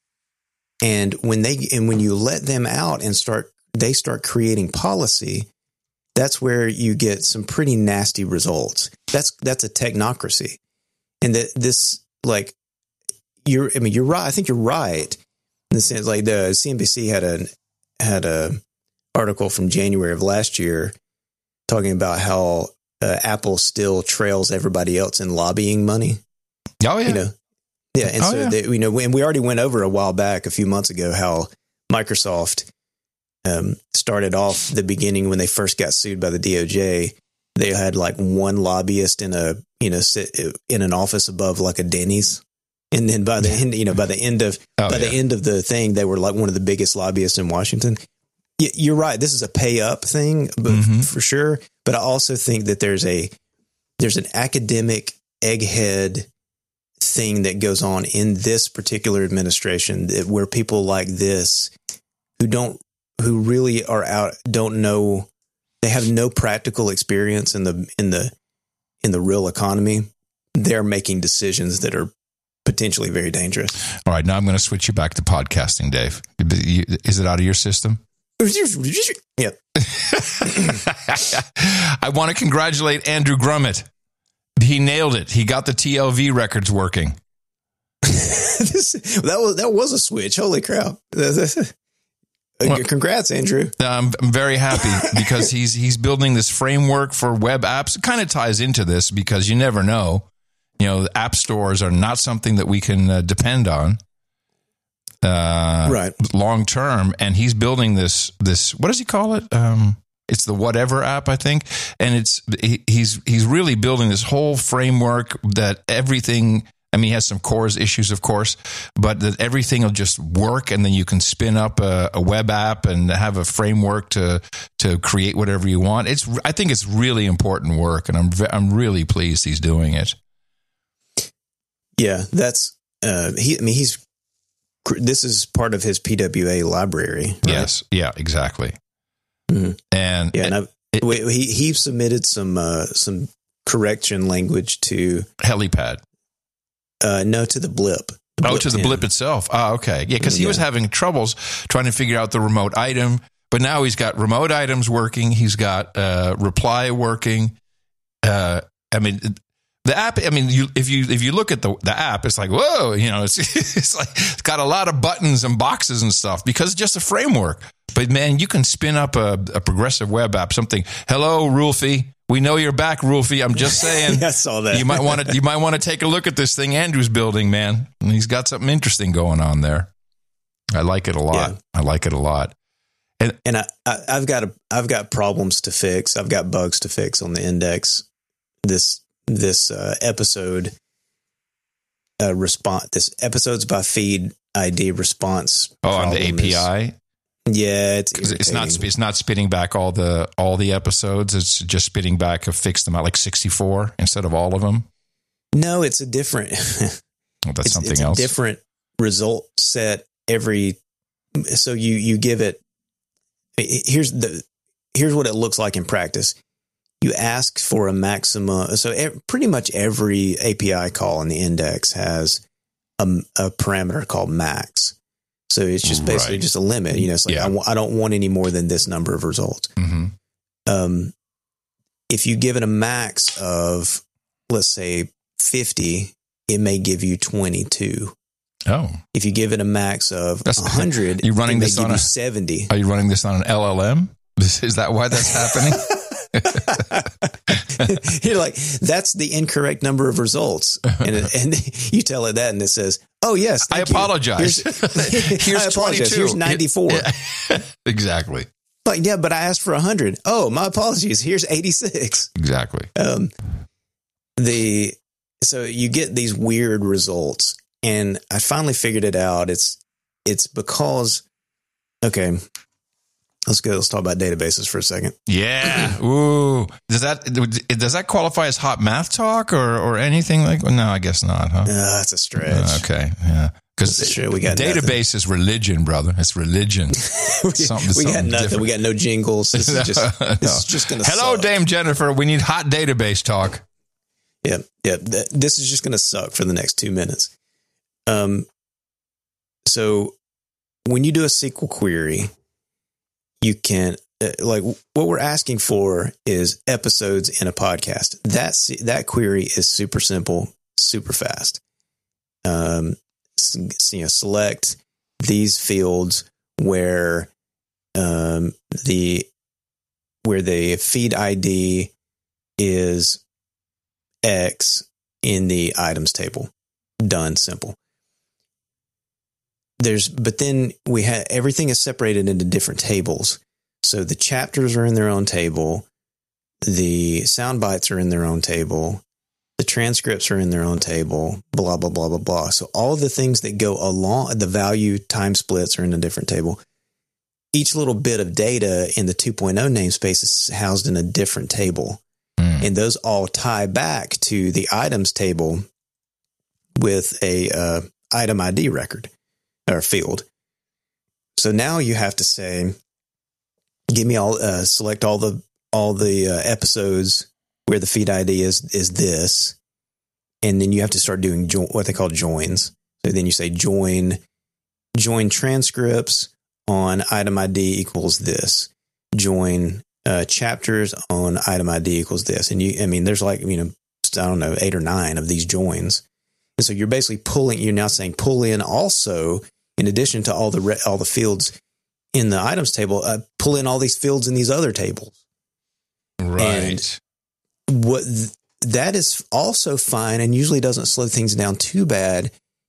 And when they, and when you let them out and start, they start creating policy, that's where you get some pretty nasty results. That's, that's a technocracy. And that this, like, you're, I mean, you're right. I think you're right. In the sense, like the C N B C had a, had a article from January of last year talking about how Uh, Apple still trails everybody else in lobbying money. Oh yeah, you know, yeah, and oh, so yeah. they, you know, and we already went over a while back, a few months ago, how Microsoft um, started off the beginning when they first got sued by the D O J. They had like one lobbyist in a you know sit in an office above like a Denny's, and then by the end, you know, by the end of oh, by yeah. the end of the thing, they were like one of the biggest lobbyists in Washington. You're right. This is a pay up thing, but mm-hmm. for sure. But I also think that there's a there's an academic egghead thing that goes on in this particular administration that where people like this who don't who really are out don't know they have no practical experience in the in the in the real economy. They're making decisions that are potentially very dangerous. All right, now I'm going to switch you back to podcasting, Dave. Is it out of your system? Yeah. I want to congratulate Andrew Grummett. He nailed it. He got the T L V records working. this, that was that was a switch. Holy crap! Well, congrats, Andrew. I'm, I'm very happy because he's he's building this framework for web apps. It kind of ties into this because you never know. You know, app stores are not something that we can uh, depend on. Uh, right. long term, and he's building this this what does he call it? Um, it's the whatever app, I think, and it's he, he's he's really building this whole framework that everything. I mean, he has some core issues, of course, but that everything will just work, and then you can spin up a, a web app and have a framework to to create whatever you want. It's I think it's really important work, and I'm I'm really pleased he's doing it. Yeah, that's uh, he. I mean, he's. This is part of his P W A library. Right? Yes. Yeah, exactly. Mm-hmm. And, yeah, and it, it, he, he submitted some, uh, some correction language to Helipad. Uh, no, to the blip. The oh, blip to the blip itself. Oh, okay. Yeah. Cause he yeah. was having troubles trying to figure out the remote item, but now he's got remote items working. He's got, uh, reply working. Uh, I mean, the app, I mean, you, if you if you look at the, the app, it's like, whoa, you know, it's it's like it's got a lot of buttons and boxes and stuff because it's just a framework. But man, you can spin up a, a progressive web app, something, hello, Rulfi, We know you're back, Rulfie. I'm just saying. Yeah, I saw that. You might want to. You might want to take a look at this thing Andrew's building, man. He's got something interesting going on there. I like it a lot. Yeah. I like it a lot. And and I, I I've got a I've got problems to fix. I've got bugs to fix on the index. This this uh, episode uh, response. This episodes by feed I D response. Oh, on the A P I. Is, yeah, it's it's not it's not spitting back all the all the episodes. It's just spitting back a fixed amount, like sixty-four instead of all of them. No, it's a different. Well, that's it's, something it's else. A different result set every. So you you give it. Here's the here's what it looks like in practice. You ask for a maximum. So e- pretty much every A P I call in the index has a, a parameter called max. So it's just basically Right. just a limit. You know, it's like Yeah. I, w- I don't want any more than this number of results. Mm-hmm. Um, if you give it a max of, let's say, fifty, it may give you twenty-two. Oh, If you give it a max of That's- one hundred, you running it may this give on you a- seventy. are you running this on an L L M? This, is that why that's happening? You're like, that's the incorrect number of results. And, and you tell it that, and it says, oh, yes. I thank you. apologize. Here's, Here's I apologize. twenty-two. Here's ninety-four. Exactly. Like, yeah, but I asked for one hundred. Oh, my apologies. Here's eighty-six. Exactly. Um, the so you get these weird results, and I finally figured it out. It's it's because okay, let's go. Let's talk about databases for a second. Yeah. Ooh. Does that does that qualify as hot math talk or or anything like? No, I guess not. Huh? Uh, that's a stretch. Uh, okay. Yeah. Because Sure, we got database is religion, brother. It's religion. Something, we got something nothing. different. We got no jingles. This is just No. this is just going to. Hello, suck. Dame Jennifer. We need hot database talk. Yeah, yeah. Th- this is just going to suck for the next two minutes. Um. So, when you do a S Q L query, you can uh, like what we're asking for is episodes in a podcast. That that query is super simple, super fast. Um. You know, select these fields where um, the where the feed I D is X in the items table. Done, simple. There's, but then we have everything is separated into different tables. So the chapters are in their own table, the sound bites are in their own table. The transcripts are in their own table, blah, blah, blah, blah, blah. So all of the things that go along, the value time splits are in a different table. Each little bit of data in the two point oh namespace is housed in a different table. Mm. And those all tie back to the items table with a uh, item I D record or field. So now you have to say, give me all, uh, select all the, all the uh, episodes where the feed I D is is this, and then you have to start doing jo- what they call joins. So then you say join, join transcripts on item I D equals this. Join uh, chapters on item I D equals this. And you, I mean, there's like, you know, I don't know, eight or nine of these joins. And so you're basically pulling. You're now saying pull in also, in addition to all the re- all the fields in the items table, uh, pull in all these fields in these other tables. Right. And what th- that is also fine and usually doesn't slow things down too bad.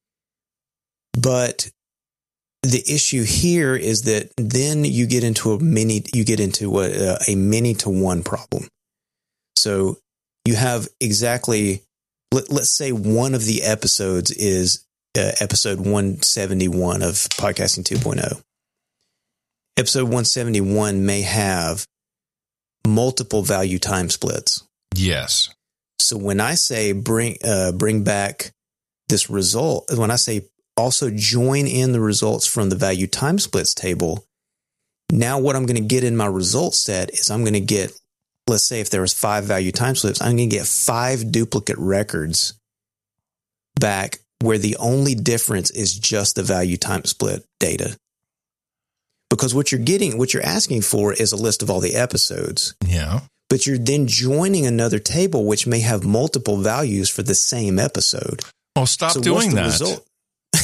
But the issue here is that then you get into a many, you get into what uh, a many to one problem. So you have exactly, let, let's say one of the episodes is uh, episode one seventy-one of Podcasting two point oh. Episode one seventy-one may have multiple value time splits. Yes. So when I say bring uh, bring back this result, when I say also join in the results from the value time splits table, now what I'm going to get in my result set is I'm going to get, let's say if there was five value time splits, I'm going to get five duplicate records back where the only difference is just the value time split data. Because what you're getting, what you're asking for is a list of all the episodes. Yeah. But you're then joining another table which may have multiple values for the same episode. Oh, stop so doing what's the that. Result?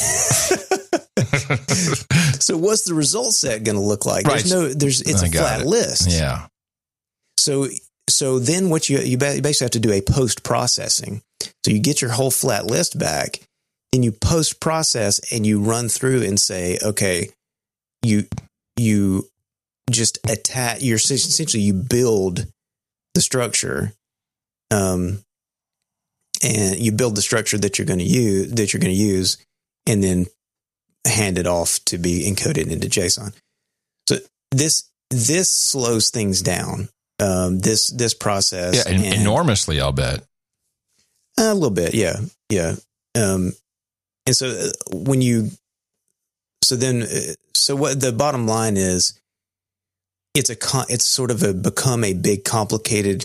So what's the result set going to look like? Right. There's no, there's, it's I a got flat it. list. Yeah. So, so then what you, you basically have to do a post processing. So you get your whole flat list back, then you post process and you run through and say, okay, you, you just attach, you're essentially, you build the structure, um, and you build the structure that you're going to use, that you're going to use, and then hand it off to be encoded into JSON. So this, this slows things down. Um, this, this process. Yeah, and, enormously, I'll bet. A little bit. Yeah. Yeah. Um, and so uh, when you, so then, uh, so what the bottom line is, it's a, con, it's sort of a become a big complicated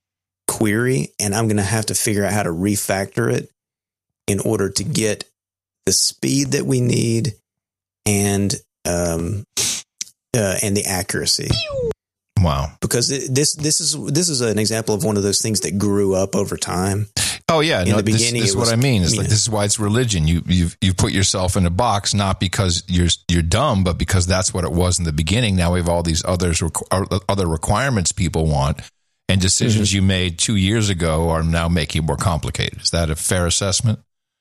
query, and I'm going to have to figure out how to refactor it in order to get the speed that we need and, um, uh, and the accuracy. Wow. Because this, this is, this is an example of one of those things that grew up over time. Oh yeah. In no, the this, beginning, this is was, what I mean. Is yeah. like, this is why it's religion. You, you've, you've put yourself in a box, not because you're, you're dumb, but because that's what it was in the beginning. Now we have all these others, other requirements people want, and decisions mm-hmm. you made two years ago are now making it more complicated. Is that a fair assessment?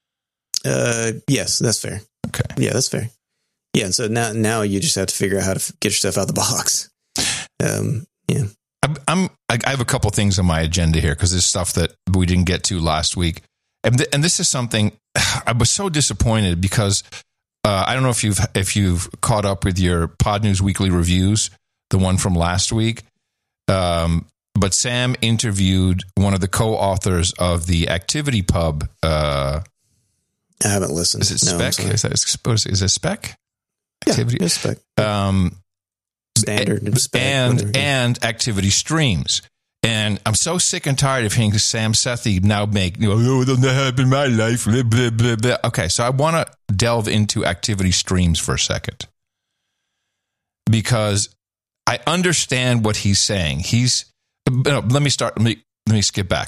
Uh, yes, that's fair. Okay. Yeah, that's fair. Yeah. So now, now you just have to figure out how to get yourself out of the box. Um, yeah. I'm, I'm, I have a couple things on my agenda here because there's stuff that we didn't get to last week. And, th- and this is something I was so disappointed because uh, I don't know if you've, if you've caught up with your Pod News Weekly reviews, the one from last week. Um, but Sam interviewed one of the co-authors of the ActivityPub. Uh, I haven't listened. Is it no, Spec? Is, that, is it Spec? Activity. Yeah, Spec. Um, Standard and spec, and, whatever. and activity streams. And I'm so sick and tired of hearing Sam Sethi now make, you know, oh, it doesn't happen in my life. Blah, blah, blah, blah. Okay, so I want to delve into activity streams for a second because I understand what he's saying. He's no, let me start. Let me let me skip back.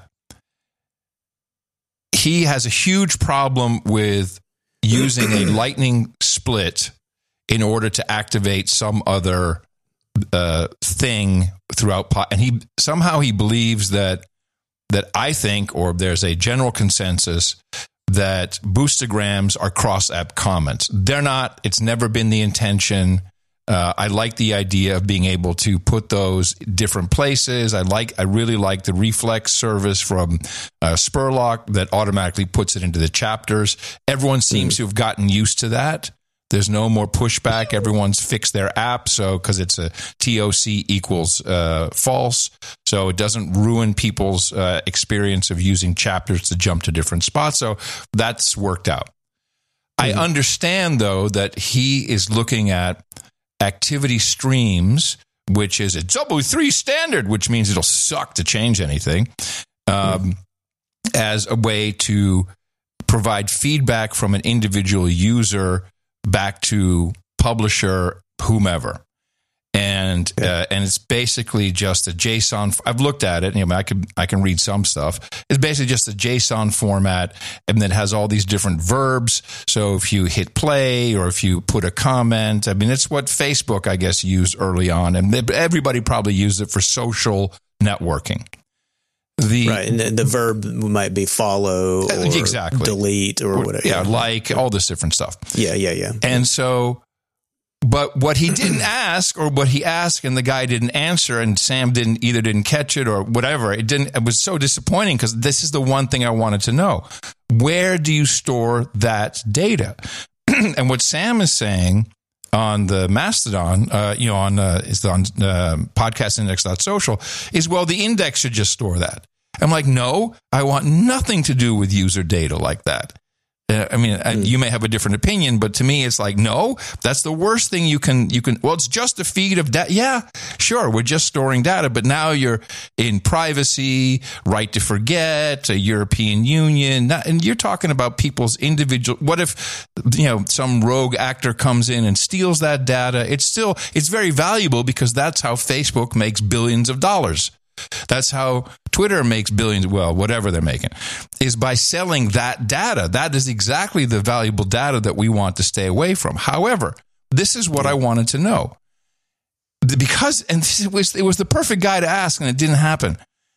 He has a huge problem with using a lightning split in order to activate some other uh, thing throughout, and he somehow he believes that that I think, or there's a general consensus that boostograms are cross-app comments. They're not. It's never been the intention. Uh, I like the idea of being able to put those different places. I like. I really like the Reflex service from uh, Spurlock that automatically puts it into the chapters. Everyone seems mm. to have gotten used to that. There's no more pushback. Everyone's fixed their app, so because it's a T O C equals uh, false, so it doesn't ruin people's uh, experience of using chapters to jump to different spots. So that's worked out. Mm-hmm. I understand, though, that he is looking at activity streams, which is a W three standard, which means it'll suck to change anything, um, mm-hmm. as a way to provide feedback from an individual user back to publisher, whomever. And uh, and it's basically just a JSON. I've looked at it. You know, I can I can read some stuff. It's basically just a JSON format, and then it has all these different verbs. So if you hit play or if you put a comment, I mean, it's what Facebook, I guess, used early on, and everybody probably used it for social networking. The, right, and the, the verb might be follow or exactly. delete or whatever. Yeah, like all this different stuff. Yeah, yeah, yeah. And so, but what he didn't ask, or what he asked and the guy didn't answer, and Sam didn't either didn't catch it or whatever, it didn't. It was so disappointing because this is the one thing I wanted to know: where do you store that data? And what Sam is saying on the Mastodon, uh, you know, on uh, is on uh, podcast index dot social, is, well, the index should just store that. I'm like, no, I want nothing to do with user data like that. Uh, I mean, mm. you may have a different opinion, but to me, it's like, no, that's the worst thing you can, you can, well, it's just a feed of data. Yeah, sure, we're just storing data, but now you're in privacy, right to forget, a European Union, not, and you're talking about people's individual, what if, you know, some rogue actor comes in and steals that data? It's still, it's very valuable because that's how Facebook makes billions of dollars. That's how Twitter makes billions, well, whatever they're making, is by selling that data. That is exactly the valuable data that we want to stay away from. However, this is what I wanted to know. Because, and it was, it was the perfect guy to ask, and it didn't happen.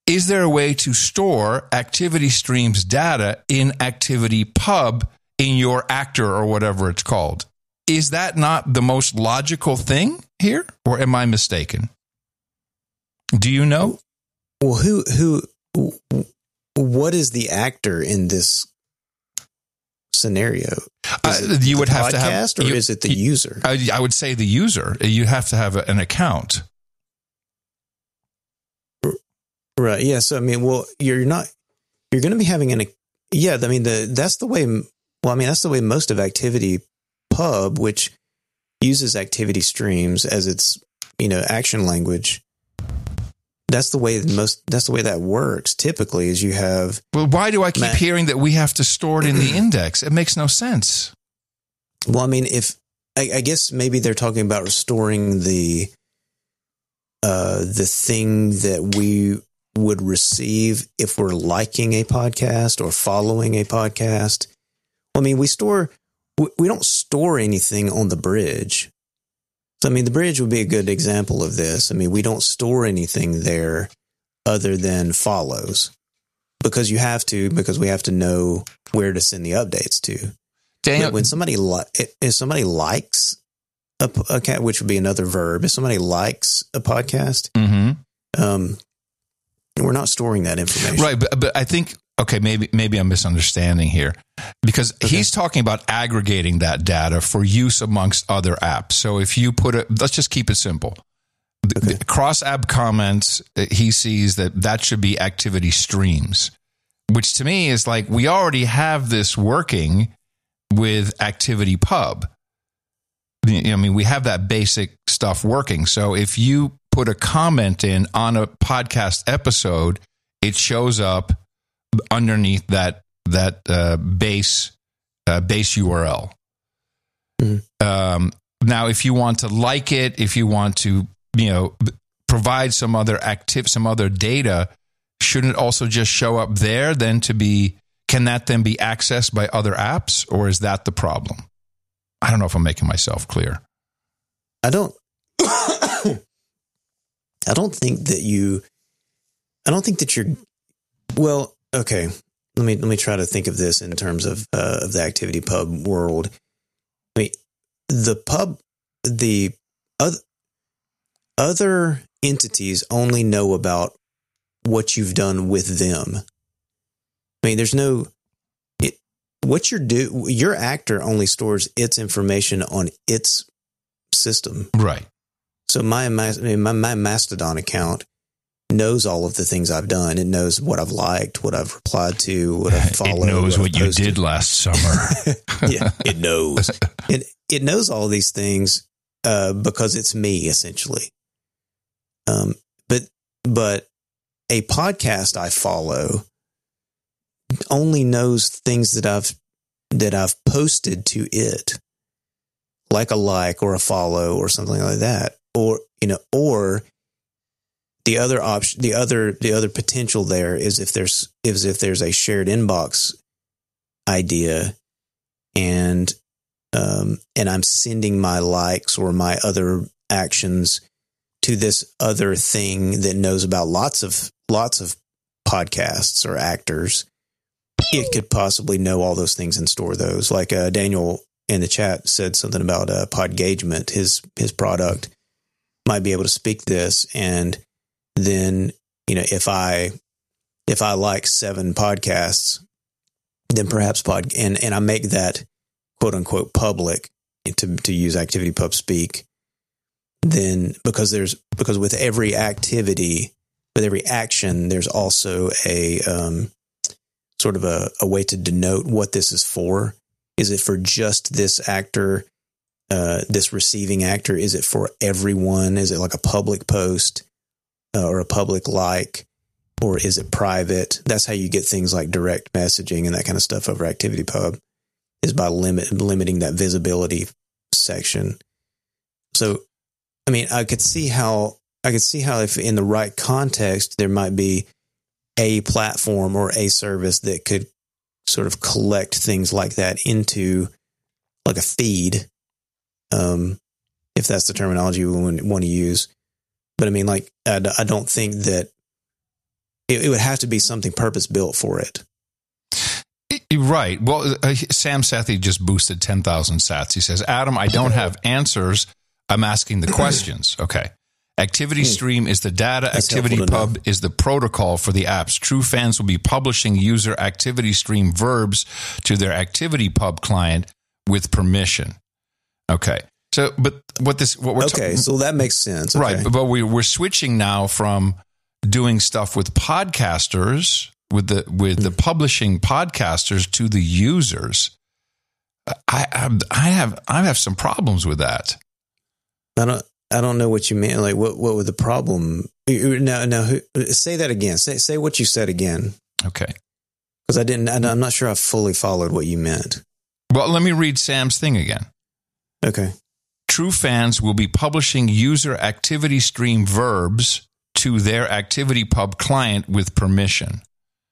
is there a way to store Activity Stream's data in ActivityPub in your actor or whatever it's called? Is that not the most logical thing here, or am I mistaken? Do you know? Well, who who what is the actor in this scenario? Uh, you would have to have, podcast, or you, is it the you, user? I, I would say the user. You have to have an account. Right. Yeah. So I mean, well, you're not. You're going to be having an. Yeah. I mean, the that's the way. Well, I mean, that's the way most of ActivityPub, which uses Activity Streams as its, you know, action language. That's the way most. That's the way that works. Typically, is you have. Well, why do I keep ma- hearing that we have to store it in the index? It makes no sense. Well, I mean, if I, I guess maybe they're talking about restoring the uh, the thing that we would receive if we're liking a podcast or following a podcast. I mean, we store we, we don't store anything on the bridge. So, I mean, the bridge would be a good example of this. I mean, we don't store anything there other than follows, because you have to, because we have to know where to send the updates to. Daniel, when somebody li- if somebody likes a, a cat, which would be another verb, if somebody likes a podcast, mm-hmm. um, we're not storing that information, right? But but I think okay, maybe maybe I'm misunderstanding here, because okay. he's talking about aggregating that data for use amongst other apps. So if you put it, let's just keep it simple. Okay. Cross app comments, he sees that that should be Activity Streams, which to me is like, we already have this working with ActivityPub. I mean, we have that basic stuff working. So if you put a comment in on a podcast episode, it shows up underneath that that uh, base uh, base U R L. Mm-hmm. Um, now, if you want to like it, if you want to, you know, provide some other active, some other data, shouldn't it also just show up there then to be, can that then be accessed by other apps, or is that the problem? I don't know if I'm making myself clear. I don't, I don't think that you, I don't think that you're, well, okay. Let me, let me try to think of this in terms of, uh, of the ActivityPub world. I mean, the pub, the other, other entities only know about what you've done with them. I mean, there's no, it, what you're do, your actor only stores its information on its system. Right. So my, my, my, my Mastodon account knows all of the things I've done. It knows what I've liked, what I've replied to, what I've followed. It knows what, what you did last summer. Yeah, it knows. It, it knows all these things uh, because it's me, essentially. Um, but, but a podcast I follow only knows things that I've, that I've posted to it, like a like or a follow or something like that. Or, you know, or the other option, the other, the other potential there is if there's, is if there's a shared inbox idea and, um, and I'm sending my likes or my other actions to this other thing that knows about lots of, lots of podcasts or actors, it could possibly know all those things and store those. Like, uh, Daniel in the chat said something about, uh, Podgagement, his, his product might be able to speak this. And then, you know, if I, if I like seven podcasts, then perhaps pod and, and I make that quote unquote public to, to use ActivityPub speak, then because there's, because with every activity, with every action, there's also a, um, sort of a, a way to denote what this is for. Is it for just this actor, uh, this receiving actor? Is it for everyone? Is it like a public post uh, or a public like, or is it private? That's how you get things like direct messaging and that kind of stuff over ActivityPub, is by limit limiting that visibility section. So, I mean, I could see how I could see how if in the right context there might be a platform or a service that could sort of collect things like that into like a feed, um, if that's the terminology we want to use. But I mean, like, I, I don't think that it, it would have to be something purpose built for it. Right. Well, uh, Sam Sethi just boosted ten thousand sats. He says, Adam, I don't have answers. I'm asking the questions. Okay. Activity Stream is the data. That's Activity helpful to Pub know. is the protocol for the apps. True fans will be publishing user Activity Stream verbs to their Activity Pub client with permission. Okay. So, but what this, what we're Okay, talking, so that makes sense. Okay. right? But we we're switching now from doing stuff with podcasters, with the with mm. the publishing podcasters to the users. I, I I have I have some problems with that. I don't. I don't know what you mean. Like, what? What was the problem? Now, now, say that again. Say, say what you said again. Okay. Because I didn't. I'm not sure I fully followed what you meant. Well, let me read Sam's thing again. Okay. True fans will be publishing user Activity Stream verbs to their Activity Pub client with permission.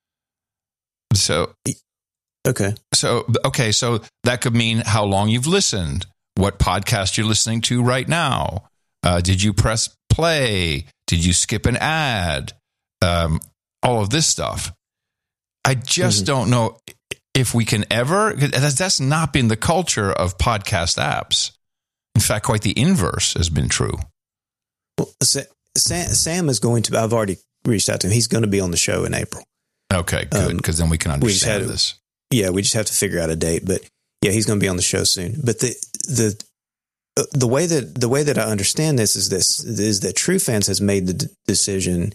So. Okay. So okay. So that could mean how long you've listened, what podcast you're listening to right now. Uh, did you press play? Did you skip an ad? Um, all of this stuff. I just mm-hmm. don't know if we can ever. That's, that's not been the culture of podcast apps. In fact, quite the inverse has been true. Well, Sam, Sam is going to. I've already reached out to him. He's going to be on the show in April. Okay, good. Because um, then we can understand we this. Yeah, we just have to figure out a date. But yeah, he's going to be on the show soon. But the the. The way that the way that I understand this is this is that True Fans has made the d- decision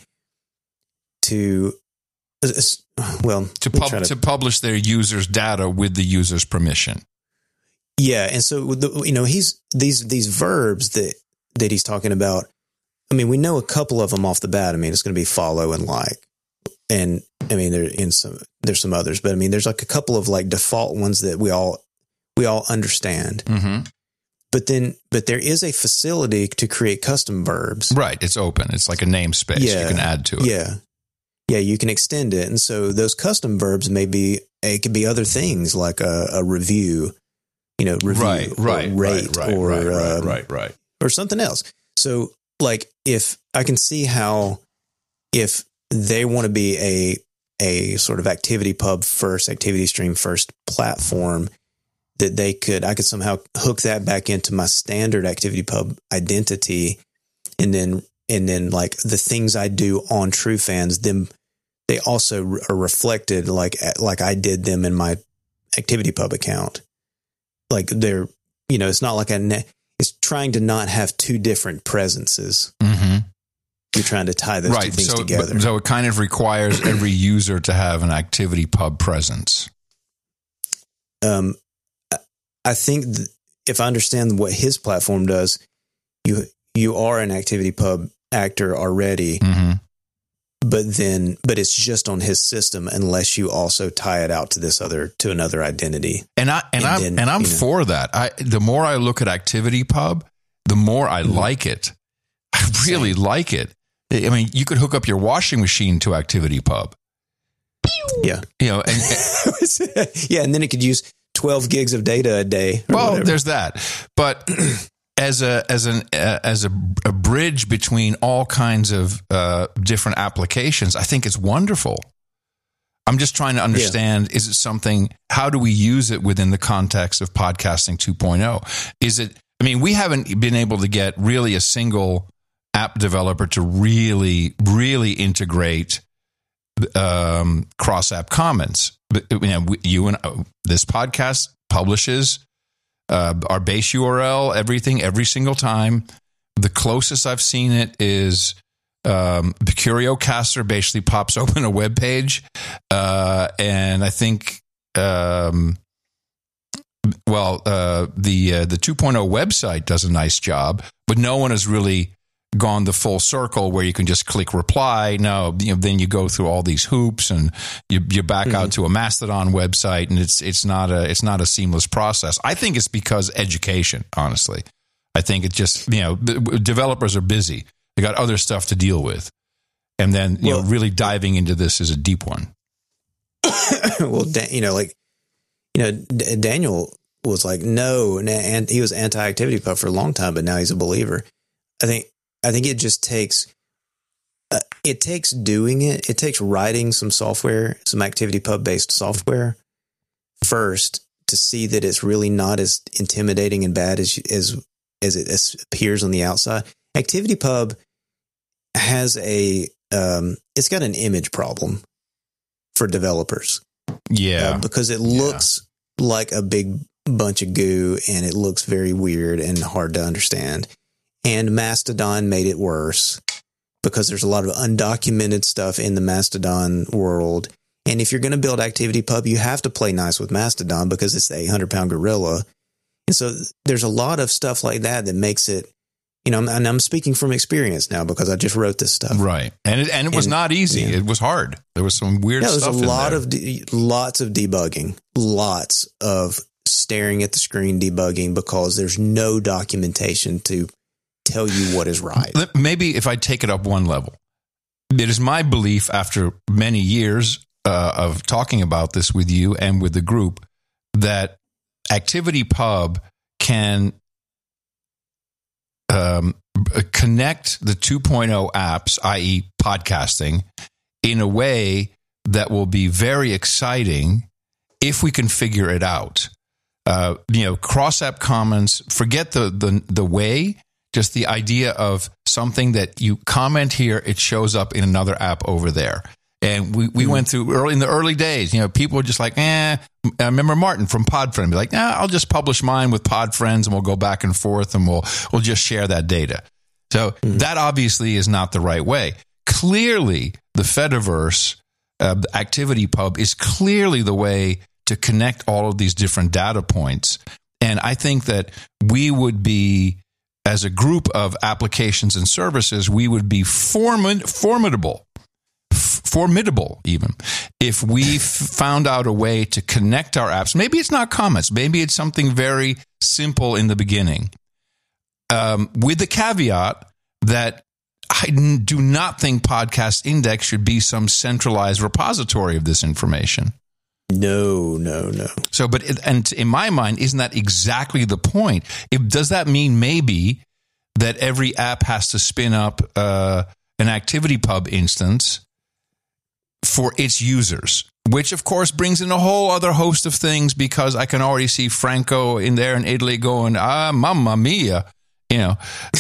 to uh, well to, pub- to to publish their users' data with the user's permission. Yeah, and so the, you know he's these these verbs that that he's talking about. I mean, we know a couple of them off the bat. I mean, it's going to be follow and like, and I mean there in some there's some others, but I mean there's like a couple of like default ones that we all we all understand. Mm-hmm. But then, but there is a facility to create custom verbs. Right. It's open. It's like a namespace. Yeah, you can add to it. Yeah. Yeah. You can extend it. And so those custom verbs may be, it could be other things like a, a review, you know, review, right, right, or rate, right, right, or, right, right, um, right, right. or something else. So like if I can see how, if they want to be a, a sort of Activity Pub first, Activity Stream first platform, that they could, I could somehow hook that back into my standard Activity Pub identity, and then, and then like the things I do on True Fans, then they also are reflected like, like I did them in my Activity Pub account. Like they're, you know, it's not like a, it's trying to not have two different presences. Mm-hmm. You're trying to tie those right. two things so, together. So it kind of requires every user to have an Activity Pub presence. Um, I think th- if I understand what his platform does, you you are an Activity Pub actor already, mm-hmm. but then but it's just on his system unless you also tie it out to this other to another identity. And I and, and I'm then, and I'm for know. that. I the more I look at Activity Pub, the more I mm-hmm. like it. I really Same. like it. I mean, you could hook up your washing machine to Activity Pub. Yeah, you know, and, and yeah, and then it could use twelve gigs of data a day. Well, whatever. There's that. But as a as an uh, as a, a bridge between all kinds of uh, different applications, I think it's wonderful. I'm just trying to understand: yeah. Is it something? How do we use it within the context of podcasting two point oh? Is it? I mean, we haven't been able to get really a single app developer to really, really integrate um, cross app comments. But, you know, you and uh, this podcast publishes uh, our base U R L, everything, every single time. The closest I've seen it is um, the CurioCaster basically pops open a web page, uh, and I think, um, well, uh, the uh, the two point oh website does a nice job, but no one has really gone the full circle where you can just click reply. No, you know, then you go through all these hoops and you you back mm-hmm. out to a Mastodon website, and it's it's not a it's not a seamless process. I think it's because education, honestly. I think it just, you know, developers are busy. They got other stuff to deal with. And then, you well, know, really diving into this is a deep one. Well, you know, like, you know, Daniel was like, no, and he was anti-Activity Pub for a long time, but now he's a believer. I think I think it just takes uh, it takes doing it. It takes writing some software, some ActivityPub based software first to see that it's really not as intimidating and bad as as as it as appears on the outside. ActivityPub has a um, it's got an image problem for developers. Yeah, uh, because it looks yeah. like a big bunch of goo, and it looks very weird and hard to understand. And Mastodon made it worse because there's a lot of undocumented stuff in the Mastodon world. And if you're going to build ActivityPub, you have to play nice with Mastodon because it's the eight hundred pound gorilla. And so there's a lot of stuff like that that makes it, you know, and I'm speaking from experience now because I just wrote this stuff. Right. And it, and it was and, not easy. Yeah. It was hard. There was some weird yeah, stuff there's a in lot there. of de- lots of debugging, lots of staring at the screen debugging because there's no documentation to tell you what is right. Maybe if I take it up one level, it is my belief after many years uh, of talking about this with you and with the group that ActivityPub can um, connect the two point oh apps, that is podcasting, in a way that will be very exciting if we can figure it out. Uh, you know, cross-app comments, forget the, the the way, just the idea of something that you comment here, it shows up in another app over there. And we, we mm-hmm. went through early in the early days, you know, people were just like, eh, I remember Martin from Podfriend be like, nah, I'll just publish mine with Podfriends and we'll go back and forth and we'll, we'll just share that data. So mm-hmm. that obviously is not the right way. Clearly, the Fediverse, uh, the ActivityPub is clearly the way to connect all of these different data points. And I think that we would be, as a group of applications and services, we would be formid- formidable, f- formidable even, if we f- found out a way to connect our apps. Maybe it's not comments. Maybe it's something very simple in the beginning, um, with the caveat that I do not think Podcast Index should be some centralized repository of this information. No, no, no. So, but, it, and in my mind, isn't that exactly the point? If, does that mean maybe that every app has to spin up uh, an ActivityPub instance for its users? Which, of course, brings in a whole other host of things, because I can already see Franco in there in Italy going, ah, mamma mia, you know.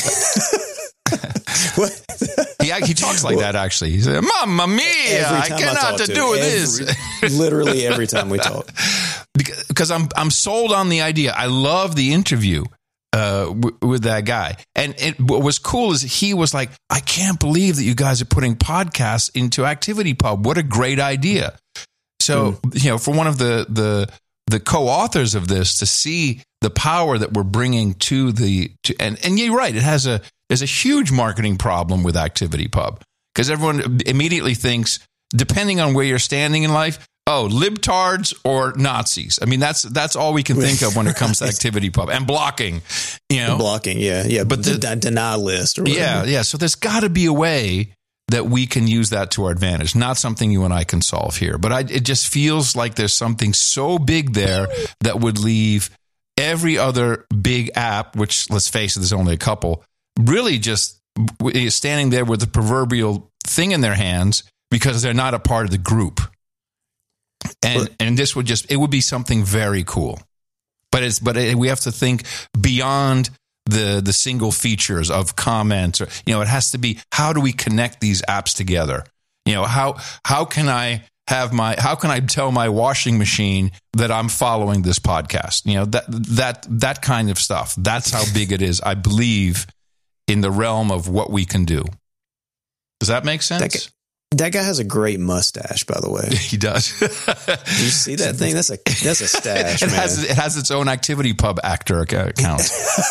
What? he, he talks like well, that, actually. He said, mamma mia, I cannot to do this. Literally every time we talk. Because I'm I'm sold on the idea. I love the interview uh, w- with that guy. And it, what was cool is he was like, I can't believe that you guys are putting podcasts into ActivityPub. What a great idea. So, mm. you know, for one of the, the the co-authors of this to see the power that we're bringing to the, to, and, and you're right, it has a, there's a huge marketing problem with ActivityPub, because everyone immediately thinks, depending on where you're standing in life, oh, libtards or Nazis. I mean, that's that's all we can think of when it comes to ActivityPub and blocking, you know, blocking. Yeah, yeah, but the, the denial list. Or yeah, yeah. So there's got to be a way that we can use that to our advantage. Not something you and I can solve here, but I, it just feels like there's something so big there that would leave every other big app, which, let's face it, there's only a couple, really just standing there with the proverbial thing in their hands because they're not a part of the group. And and this would just, it would be something very cool. But it's but it, we have to think beyond the the single features of comments, or, you know, it has to be, how do we connect these apps together? You know, how how can I have my how can I tell my washing machine that I'm following this podcast? You know, that that that kind of stuff. That's how big it is, I believe, in the realm of what we can do. Does that make sense? That guy, that guy has a great mustache, by the way. He does. Do you see that thing? That's a that's a stash. It man. has it has its own ActivityPub actor account.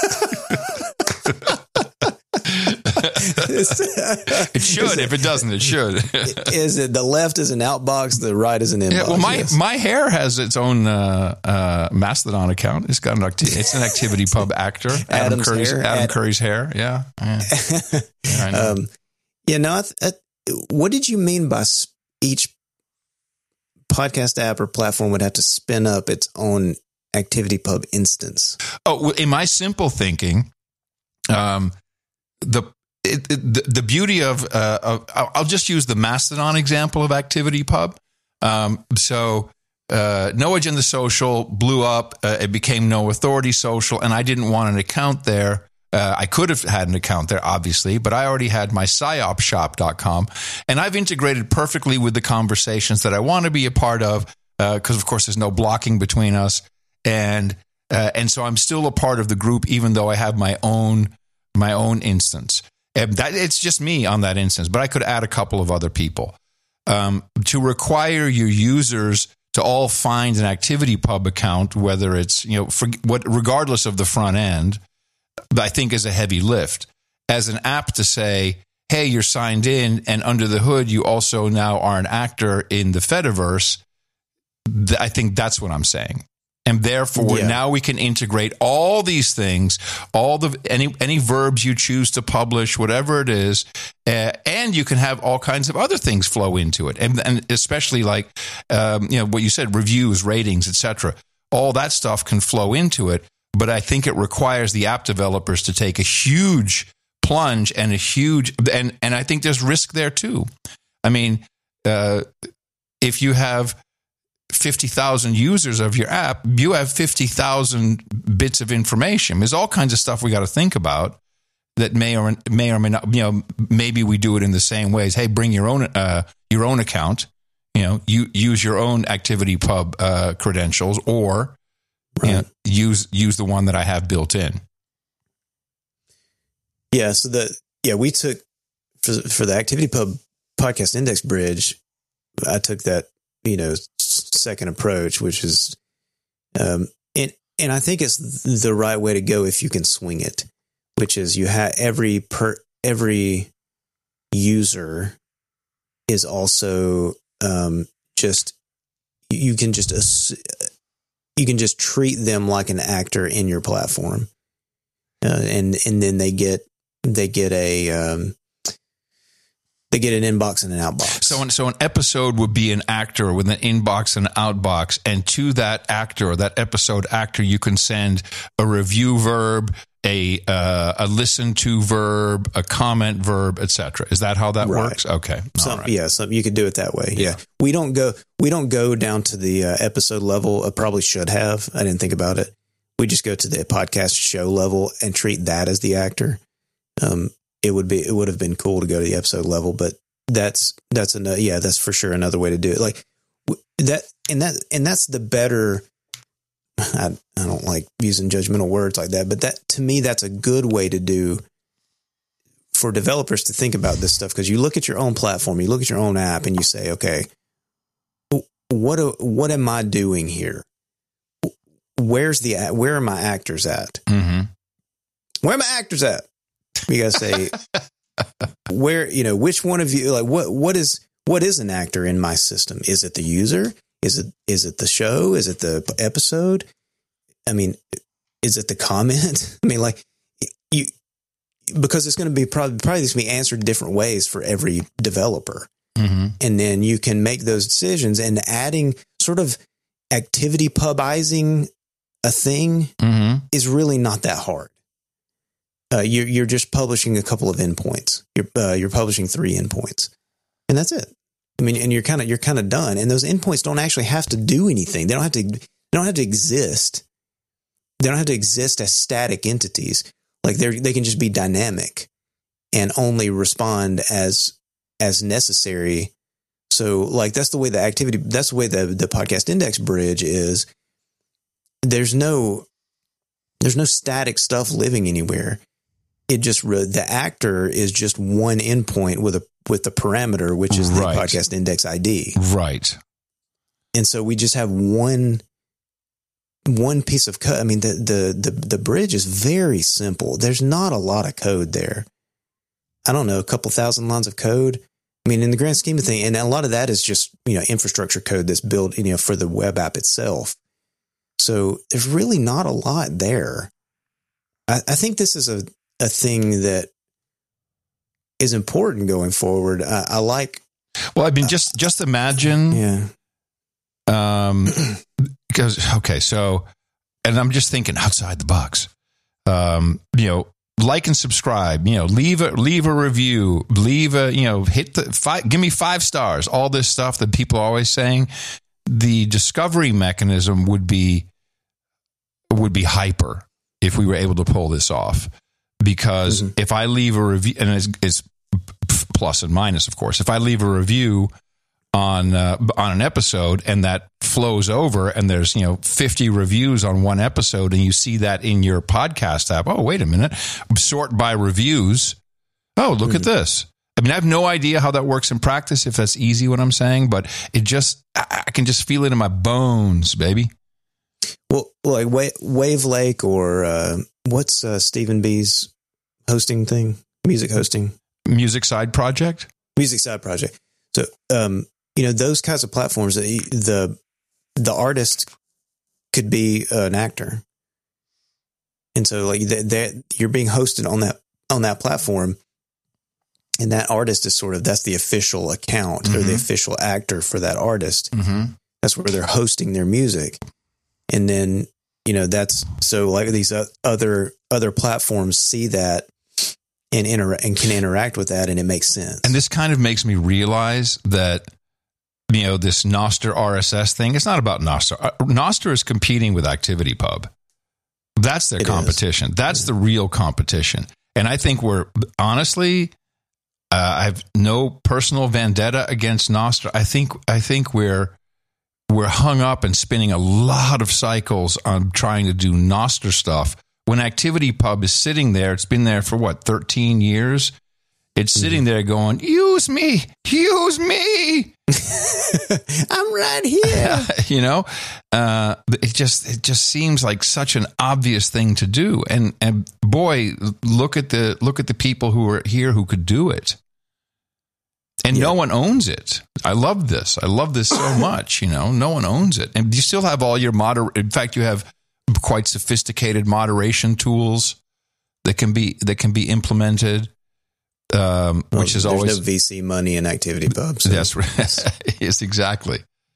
It should. If it doesn't, it should. Is it the left is an outbox, the right is an inbox? Yeah, well, my yes. my hair has its own uh, uh, Mastodon account. It's got an acti- it's an ActivityPub actor. Adam Adam's Curry's hair. Adam Ad- Curry's hair. Yeah. Yeah. yeah I know. Um, yeah. No. I th- I, what did you mean by sp- each podcast app or platform would have to spin up its own ActivityPub instance? Oh, well, in my simple thinking, um, the it, it, the, the beauty of, uh, of, I'll just use the Mastodon example of ActivityPub. Um, so uh, No Agenda Social blew up. Uh, it became No Authority Social, and I didn't want an account there. Uh, I could have had an account there, obviously, but I already had my psyop shop dot com, and I've integrated perfectly with the conversations that I want to be a part of, because, uh, of course, there's no blocking between us, and uh, and so I'm still a part of the group, even though I have my own my own instance. And that, it's just me on that instance, but I could add a couple of other people. Um, to require your users to all find an ActivityPub account, whether it's, you know, for what, regardless of the front end, I think is a heavy lift. As an app to say, hey, you're signed in, and under the hood, you also now are an actor in the Fediverse, th- I think that's what I'm saying. And therefore, yeah. now we can integrate all these things, all the any any verbs you choose to publish, whatever it is, uh, and you can have all kinds of other things flow into it, and, and especially like um, you know what you said, reviews, ratings, et cetera. All that stuff can flow into it, but I think it requires the app developers to take a huge plunge and a huge and and I think there's risk there too. I mean, uh, if you have fifty thousand users of your app, you have fifty thousand bits of information. There's all kinds of stuff we got to think about that may or may or may not, you know, maybe we do it in the same ways. Hey, bring your own, uh, your own account, you know, you use your own ActivityPub, uh, credentials, or right. you know, use, use the one that I have built in. Yeah. So the, yeah, we took for, for the ActivityPub podcast index bridge, I took that, you know, second approach, which is, um, and, and I think it's the right way to go if you can swing it, which is you have every per, every user is also, um, just, you can just, you can just treat them like an actor in your platform. Uh, and, and then they get, they get a, um, They get an inbox and an outbox. So, an, so an episode would be an actor with an inbox and an outbox, and to that actor or that episode actor, you can send a review verb, a uh, a listen to verb, a comment verb, et cetera. Is that how that right. works? Okay, some, right. yeah, some you could do it that way. Yeah, we don't go we don't go down to the uh, episode level. I probably should have. I didn't think about it. We just go to the podcast show level and treat that as the actor. Um, It would be, it would have been cool to go to the episode level, but that's, that's another, yeah, that's for sure another way to do it. Like that, and that, and that's the better, I, I don't like using judgmental words like that, but that to me, that's a good way to do for developers to think about this stuff. Cause you look at your own platform, you look at your own app and you say, okay, what, what am I doing here? Where's the, where are my actors at? Mm-hmm. Where are my actors at? You gotta say where, you know, which one of you, like what, what is, what is an actor in my system? Is it the user? Is it, is it the show? Is it the episode? I mean, is it the comment? I mean, like you, because it's going to be probably, probably going to be answered different ways for every developer. Mm-hmm. And then you can make those decisions, and adding sort of ActivityPubizing a thing mm-hmm. is really not that hard. Uh, you're you're just publishing a couple of endpoints. You're uh, you're publishing three endpoints, and that's it. I mean, and you're kind of you're kind of done. And those endpoints don't actually have to do anything. They don't have to. They don't have to exist. They don't have to exist as static entities. Like they they can just be dynamic, and only respond as as necessary. So, like that's the way the activity. That's the way the the podcast index bridge is. There's no there's no static stuff living anywhere. It just the actor is just one endpoint with a with the parameter, which is the right. podcast index I D. Right. And so we just have one one piece of code. I mean, the the the the bridge is very simple. There's not a lot of code there. I don't know, a couple thousand lines of code. I mean, in the grand scheme of things, and a lot of that is just, you know, infrastructure code that's built, you know, for the web app itself. So there's really not a lot there. I, I think this is a a thing that is important going forward. I, I like. Well, I mean, just just imagine. Yeah. Um, because okay, so, and I'm just thinking outside the box. Um, you know, like and subscribe, you know, leave a, leave a review, leave a, you know, hit the five, give me five stars, all this stuff that people are always saying. The discovery mechanism would be, would be hyper if we were able to pull this off. Because mm-hmm. if I leave a review, and it's, it's plus and minus, of course, if I leave a review on uh, on an episode and that flows over and there's, you know, fifty reviews on one episode and you see that in your podcast app, oh, wait a minute, sort by reviews. Oh, look mm. at this. I mean, I have no idea how that works in practice, if that's easy what I'm saying, but it just, I, I can just feel it in my bones, baby. Well, like Wave, Wave Lake or uh, what's uh, Stephen B's hosting thing? Music hosting? Music Side Project? Music Side Project. So, um, you know, those kinds of platforms, the the artist could be an actor, and so like that, that you're being hosted on that on that platform, and that artist is sort of that's the official account mm-hmm. or the official actor for that artist. Mm-hmm. That's where they're hosting their music, and then you know that's so like these other other platforms see that and inter- and can interact with that, and it makes sense. And this kind of makes me realize that, you know, this Nostr R S S thing, it's not about Nostr. Nostr is competing with ActivityPub. That's their it competition. Is. That's yeah. the real competition. And I think we're, honestly, uh, I have no personal vendetta against Nostr. I think I think we're we're hung up and spinning a lot of cycles on trying to do Nostr stuff. When ActivityPub is sitting there, it's been there for what, thirteen years? It's sitting mm-hmm. there going, use me, use me. I'm right here. You know, uh, it just it just seems like such an obvious thing to do. And and boy, look at the look at the people who are here who could do it. And yeah. no one owns it. I love this. I love this so much. You know, no one owns it. And you still have all your moder. In fact, you have quite sophisticated moderation tools that can be that can be implemented, um, well, which is there's always no V C money in ActivityPub. So. That's right. Yes, exactly.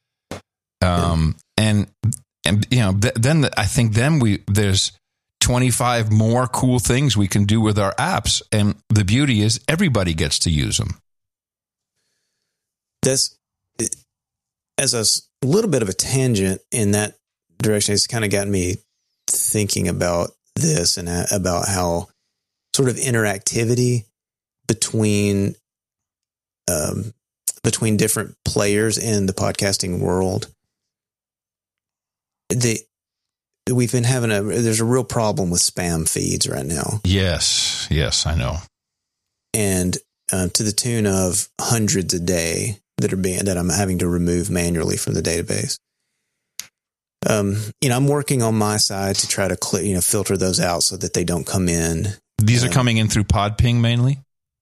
Um, yeah. and and you know, th- then the, I think then we there's twenty-five more cool things we can do with our apps, and the beauty is everybody gets to use them. That's as a little bit of a tangent in that direction. It's kind of gotten me thinking about this and about how sort of interactivity between um, between different players in the podcasting world. The we've been having a there's a real problem with spam feeds right now. Yes, yes, I know, and uh, to the tune of hundreds a day that are being that I'm having to remove manually from the database. Um, you know, I'm working on my side to try to clear, you know, filter those out so that they don't come in. These um, are coming in through Podping mainly?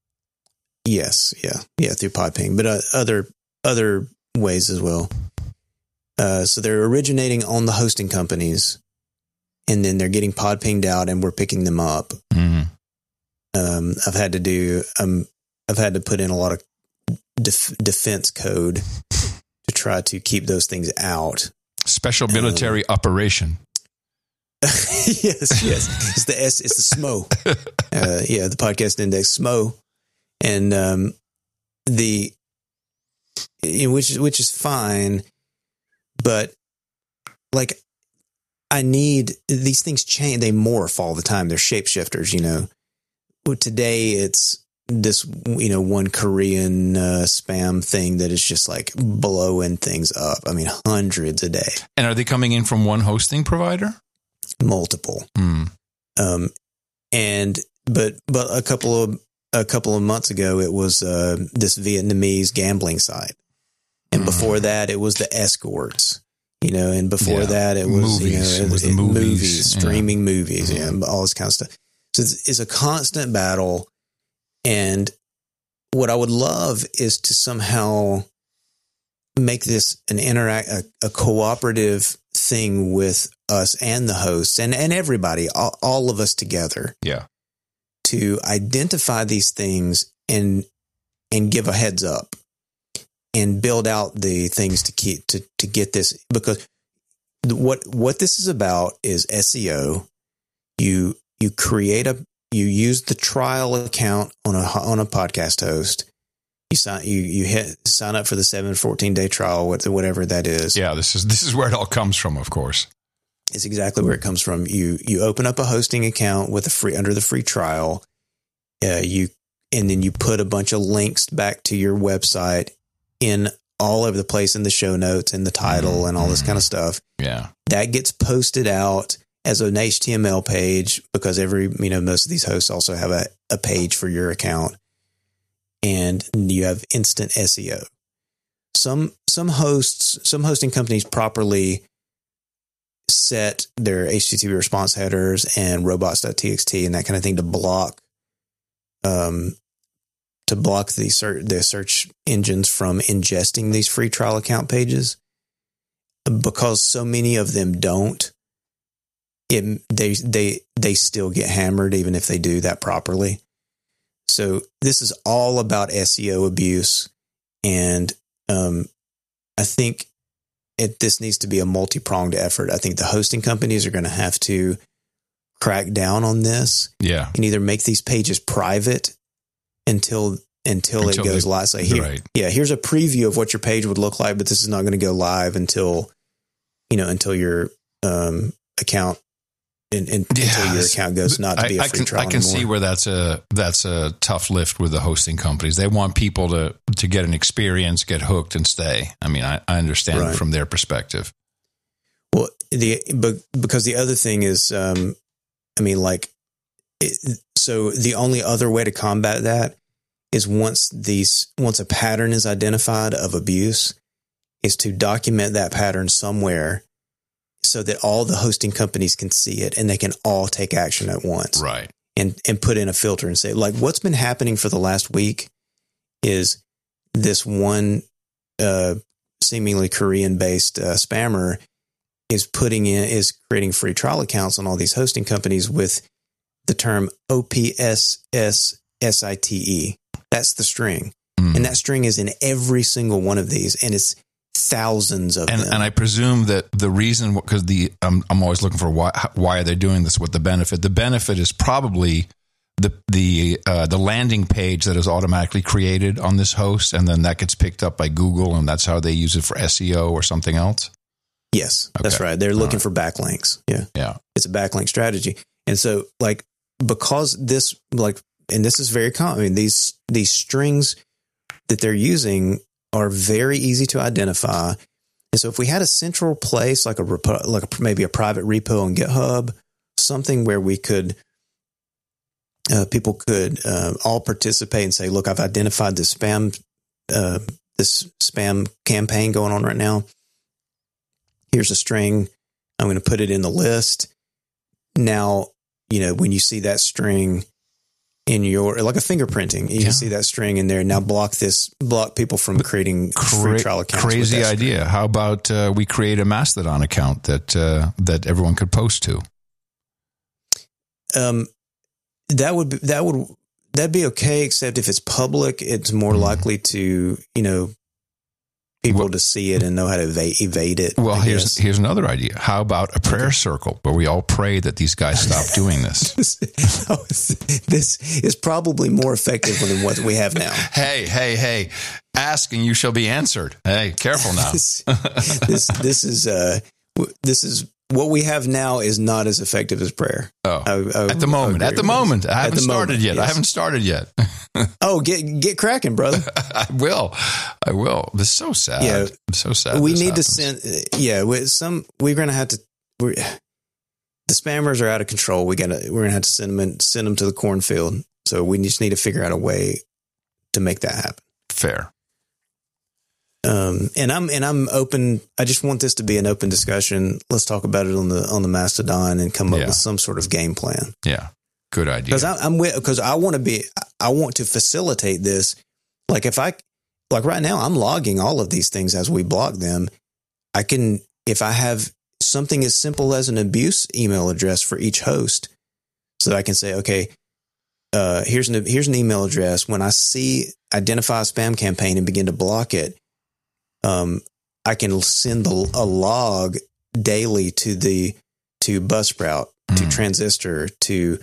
Yes. Yeah. Yeah. Through Podping, but uh, other, other ways as well. Uh, so they're originating on the hosting companies and then they're getting Podpinged out and we're picking them up. Mm-hmm. Um, I've had to do, um, I've had to put in a lot of def- defense code to try to keep those things out. Special military um, operation. yes, yes. It's the S. It's the S M O. uh, yeah, the podcast index S M O, and um, the you know, which which is fine, but like I need these things change. They morph all the time. They're shapeshifters. You know, well, today it's this you know one Korean uh, spam thing that is just like blowing things up. I mean, hundreds a day. And are they coming in from one hosting provider? Multiple. Mm. Um, and but but a couple of a couple of months ago, it was uh, this Vietnamese gambling site, and mm. before that, it was the escorts. You know, and before yeah. that, it was movies. you know, it was it, the movies, movies streaming yeah. movies, yeah, mm. all this kind of stuff. So it's, it's a constant battle. And what I would love is to somehow make this an interact, a, a cooperative thing with us and the hosts and, and everybody, all, all of us together. Yeah. To identify these things and, and give a heads up and build out the things to keep, to, to get this, because what, what this is about is S E O. You, you create a, you use the trial account on a on a podcast host. You sign you you hit sign up for the seven fourteen day trial, whatever that is. Yeah, this is this is where it all comes from, of course. It's exactly where it comes from. You you open up a hosting account with a free under the free trial. Uh, you and then you put a bunch of links back to your website in all over the place in the show notes and the title mm-hmm. and all this kind of stuff. Yeah, that gets posted out as an H T M L page because every you know most of these hosts also have a, a page for your account, and you have instant S E O. Some some hosts, some hosting companies properly set their H T T P response headers and robots dot t x t and that kind of thing to block, um, to block the search the search engines from ingesting these free trial account pages. Because so many of them don't, it they they they still get hammered even if they do that properly. So this is all about S E O abuse, and um, I think. It, this needs to be a multi-pronged effort. I think the hosting companies are going to have to crack down on this. Yeah. And either make these pages private until until, until it goes they, live. So here, right. Yeah, here's a preview of what your page would look like, but this is not going to go live until, you know, until your um, account and, and yeah, until your account goes not to be I, a free I can, trial I can anymore. see where that's a that's a tough lift with the hosting companies. They want people to to get an experience, get hooked, and stay. I mean, I, I understand right. from their perspective. Well, the but because the other thing is, um, I mean, like, it, so the only other way to combat that is once these once a pattern is identified of abuse, is to document that pattern somewhere. So that all the hosting companies can see it and they can all take action at once. Right. And and put in a filter and say, like, what's been happening for the last week is this one uh, seemingly Korean-based uh, spammer is putting in, is creating free trial accounts on all these hosting companies with the term O P S S S I T E. That's the string. Mm. And that string is in every single one of these. And it's thousands of and, them. And I presume that the reason, because the um, I'm always looking for why why are they doing this? What the benefit? The benefit is probably the the uh, the landing page that is automatically created on this host, and then that gets picked up by Google, and that's how they use it for S E O or something else. Yes, okay. That's right. They're looking right. for backlinks. Yeah, yeah, it's a backlink strategy, and so like because this like and this is very common. I mean, these these strings that they're using are very easy to identify. And so if we had a central place, like a repo, like a, maybe a private repo on GitHub, something where we could, uh, people could uh, all participate and say, look, I've identified this spam, uh, this spam campaign going on right now. Here's a string. I'm going to put it in the list. Now, you know, when you see that string in your, like a fingerprinting, you yeah. can see that string in there. Now block this, block people from creating Cra- free trial accounts. Crazy idea. String. How about uh, we create a Mastodon account that uh, that everyone could post to? Um, that would be, that would that'd be okay, except if it's public, it's more mm. likely to you know people well, to see it and know how to evade, evade it. Well, here's here's another idea. How about a prayer circle where we all pray that these guys stop doing this? This is probably more effective than what we have now. Hey, hey, hey! Ask and you shall be answered. Hey, careful now. this, this this is uh this is what we have now is not as effective as prayer. Oh, I, I, at the moment, at the moment, I haven't started moment, yet. Yes. I haven't started yet. Oh, get get cracking, brother! I will, I will. This is so sad. Yeah, I'm so sad. We need happens. to send. Yeah, with some we're gonna have to. We're, the spammers are out of control. We gotta. We're gonna have to send them in, send them to the cornfield. So we just need to figure out a way to make that happen. Fair. Um, and I'm and I'm open. I just want this to be an open discussion. Let's talk about it on the on the Mastodon and come up yeah. with some sort of game plan. Yeah, good idea. Because I'm with because I want to be. I want to facilitate this. Like if I like right now, I'm logging all of these things as we block them. I can if I have something as simple as an abuse email address for each host, so that I can say, okay, uh, here's an here's an email address. When I see identify a spam campaign and begin to block it. Um, I can send a, a log daily to the to Buzzsprout, mm. to Transistor, to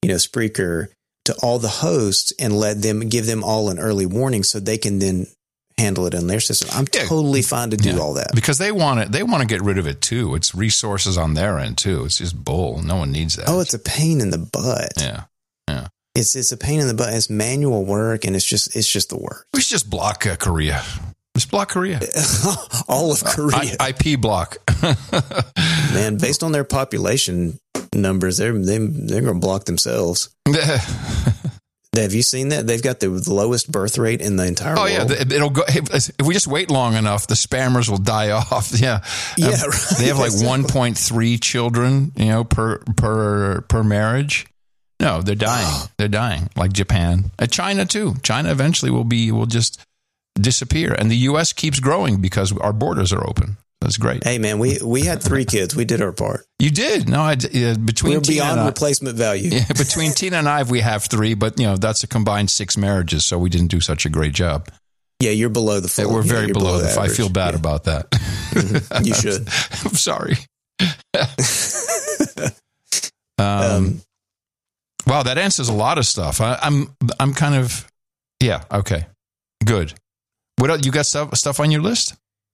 you know, Spreaker, to all the hosts and let them give them all an early warning so they can then handle it in their system. I'm Yeah. totally fine to do Yeah. all that. Because they want it. They want to get rid of it too. It's resources on their end too. It's just bull. No one needs that. Oh, it's a pain in the butt. yeah. Yeah. It's it's a pain in the butt. It's manual work, and it's just it's just the work. We should just block uh, Korea. Just block Korea. All of Korea, I, IP block. man. Based on their population numbers, they're they, they're going to block themselves. Have you seen that? They've got the lowest birth rate in the entire Oh world. yeah, it'll go. If we just wait long enough, the spammers will die off. Yeah, Yeah, Um, right. They have like one point three children, you know, per per per marriage. No, they're dying. They're dying. Like Japan, uh, China too. China eventually will be will just disappear, and the U S keeps growing because our borders are open. That's great. Hey man, we we had three kids. We did our part. You did. No, I uh, between We're Tina beyond and I, replacement value. yeah, between Tina and I, we have three, but you know that's a combined six marriages, so we didn't do such a great job. Yeah, you're below the full. We're yeah, very you're below. the the, I average. feel bad Yeah. about that. Mhm. You should. I'm sorry. um, Um, wow, that answers a lot of stuff. I, I'm I'm kind of yeah okay, good. What else, you got stuff stuff on your list?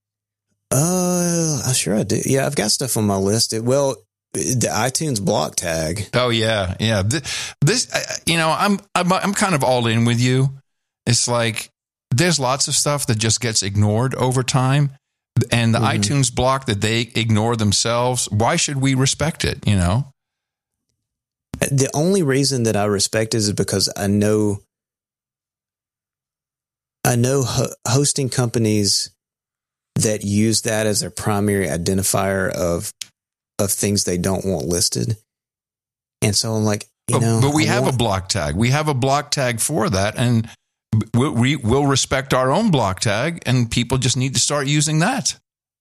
Uh, sure I do. Yeah, I've got stuff on my list. It, well, the iTunes block tag. Oh yeah, yeah. This, this uh, you know, I'm I'm I'm kind of all in with you. It's like there's lots of stuff that just gets ignored over time, and the Mhm. iTunes block that they ignore themselves. Why should we respect it? You know. The only reason that I respect it is because I know, I know ho- hosting companies that use that as their primary identifier of of things they don't want listed, and so I'm like, you But, know, but we I have want- a block tag. We have a block tag for that, and we'll, we will respect our own block tag, and people just need to start using that.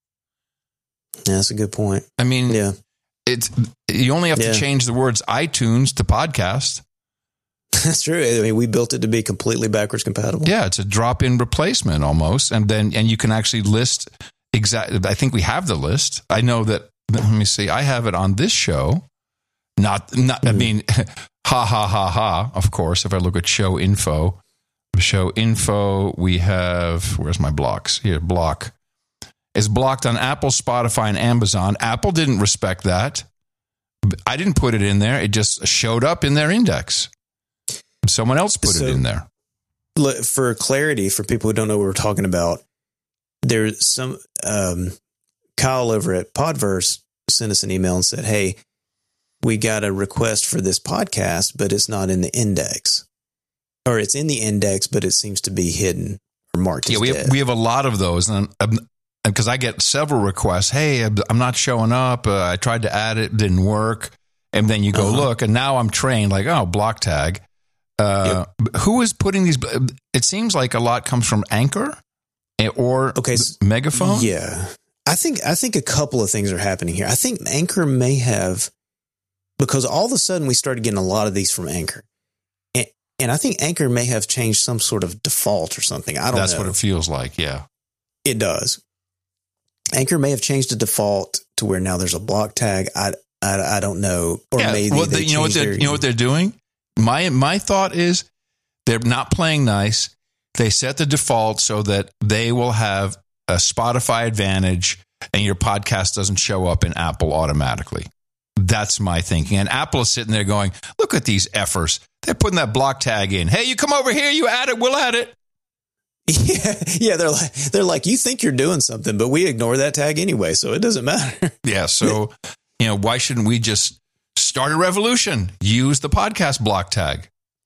Yeah, that's a good point. I mean, Yeah, it's you only have Yeah. to change the words iTunes to podcast. that's true. I mean, we built it to be completely backwards compatible. Yeah, it's a drop-in replacement almost, and then and you can actually list exactly. I think we have the list. I know that. Let me see. I have it on this show. Not not. I mean, ha ha ha ha. Of course, if I look at show info, show info, we have. Where's my blocks? Here, block. It's blocked on Apple, Spotify, and Amazon. Apple didn't respect that. I didn't put it in there. It just showed up in their index. Someone else put So- it in there. Look, for clarity, for people who don't know what we're talking about, there's some um, Kyle over at Podverse sent us an email and said, "Hey, we got a request for this podcast, but it's not in the index, or it's in the index, but it seems to be hidden or marked Yeah, as we dead." have, we have a lot of those, and because I get several requests. Hey, I'm not showing up. Uh, I tried to add it, didn't work, and then you go Uh-huh. look, and now I'm trained. Like, oh, block tag. Uh, Who is putting these? It seems like a lot comes from Anchor or Okay, so- Megaphone. Yeah, I think I think a couple of things are happening here. I think Anchor may have, because all of a sudden we started getting a lot of these from Anchor, and, and I think Anchor may have changed some sort of default or something. I don't That's know. what it feels like. Yeah. It does. Anchor may have changed the default to where now there's a block tag. I I, I don't know, or yeah. maybe well, they they, you know what changed they're their- you know what they're doing. My my thought is they're not playing nice. They set the default so that they will have a Spotify advantage, and your podcast doesn't show up in Apple automatically. That's my thinking. And Apple is sitting there going, "Look at these effers. They're putting that block tag in. Hey, you come over here. You add it. We'll add it." Yeah, yeah, they're like they're like you think you're doing something, but we ignore that tag anyway, so it doesn't matter. Yeah. So you know, why shouldn't we just start a revolution? Use the podcast block tag.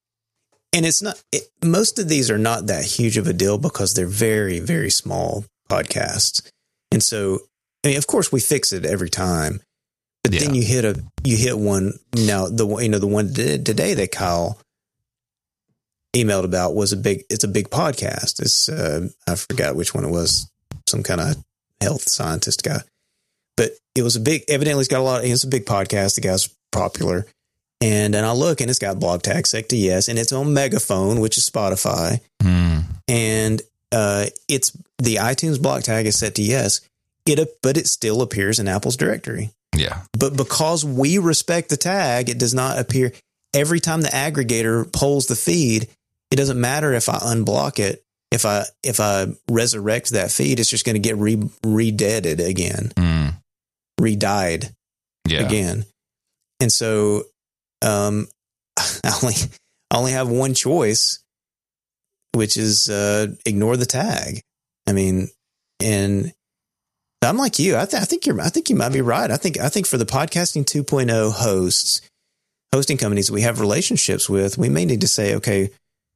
And it's not, it, most of these are not that huge of a deal because they're very, very small podcasts. And so, I mean, of course we fix it every time, but Yeah. then you hit a, you hit one. Now the one, you know, the one today that Kyle emailed about was a big, it's a big podcast. It's, uh, I forgot which one it was, some kind of health scientist guy, but it was a big, evidently it's got a lot, it's a big podcast. The guy's popular. And then I look and it's got blog tag set to yes, and it's on Megaphone, which is Spotify. Hmm. And uh, it's the iTunes block tag is set to yes. It, but it still appears in Apple's directory. Yeah. But because we respect the tag, it does not appear. every time the aggregator pulls the feed, it doesn't matter if I unblock it. If I if I resurrect that feed, it's just going to get re re-deaded again, mm. re-died yeah. again. And so um, I only I only have one choice, which is uh, ignore the tag. I mean, and I'm like you. I, th- I think you're. I think you might be right. I think. I think for the podcasting two point oh hosts, hosting companies we have relationships with, we may need to say, okay,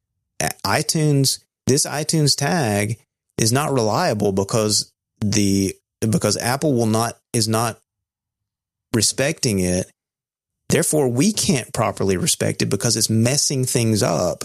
iTunes. This iTunes tag is not reliable because the because Apple will not is not respecting it. Therefore, we can't properly respect it because it's messing things up.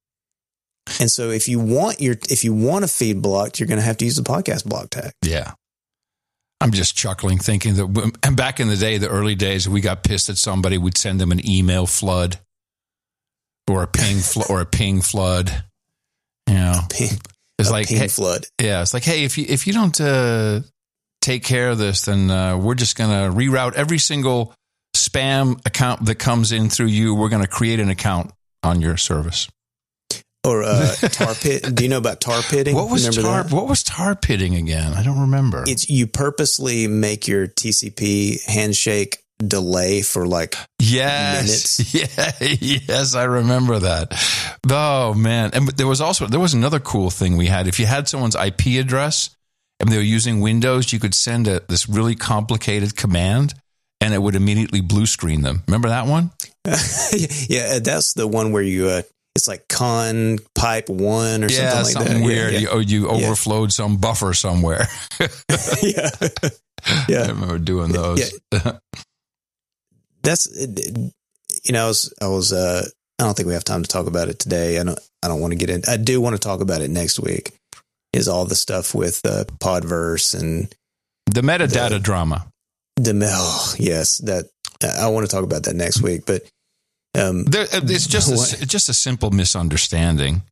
And so, if you want your if you want a feed blocked, you're going to have to use the podcast block tag. Yeah. I'm just chuckling, thinking that and back in the day, the early days, we got pissed at somebody. We'd send them an email flood or a ping fl- or a ping flood. You know, Ping, it's a like ping hey, flood. Yeah, it's like, hey, if you if you don't uh, take care of this, then uh, we're just going to reroute every single spam account that comes in through you. We're going to create an account on your service. Or uh, tar pit. Do you know about tar pitting? What was Remember tar? that? What was tar pitting again? I don't remember. It's you purposely make your T C P handshake delay for like yes, minutes. Yeah, yes, I remember that. Oh man, and there was also there was another cool thing we had. If you had someone's I P address and they were using Windows, you could send a, this really complicated command, and it would immediately blue screen them. Remember that one? Yeah, that's the one where you. Uh, It's like con pipe one or yeah, something like something that. weird. Yeah, yeah. You, you Yeah. overflowed some buffer somewhere. yeah. yeah. I remember doing those. Yeah. That's, you know, I was, I was, uh, I don't think we have time to talk about it today. I don't, I don't want to get in. I do want to talk about it next week is all the stuff with uh, Podverse and the metadata the, drama. The, oh, yes, that I want to talk about that next week, but Um, there, it's just a, just a simple misunderstanding.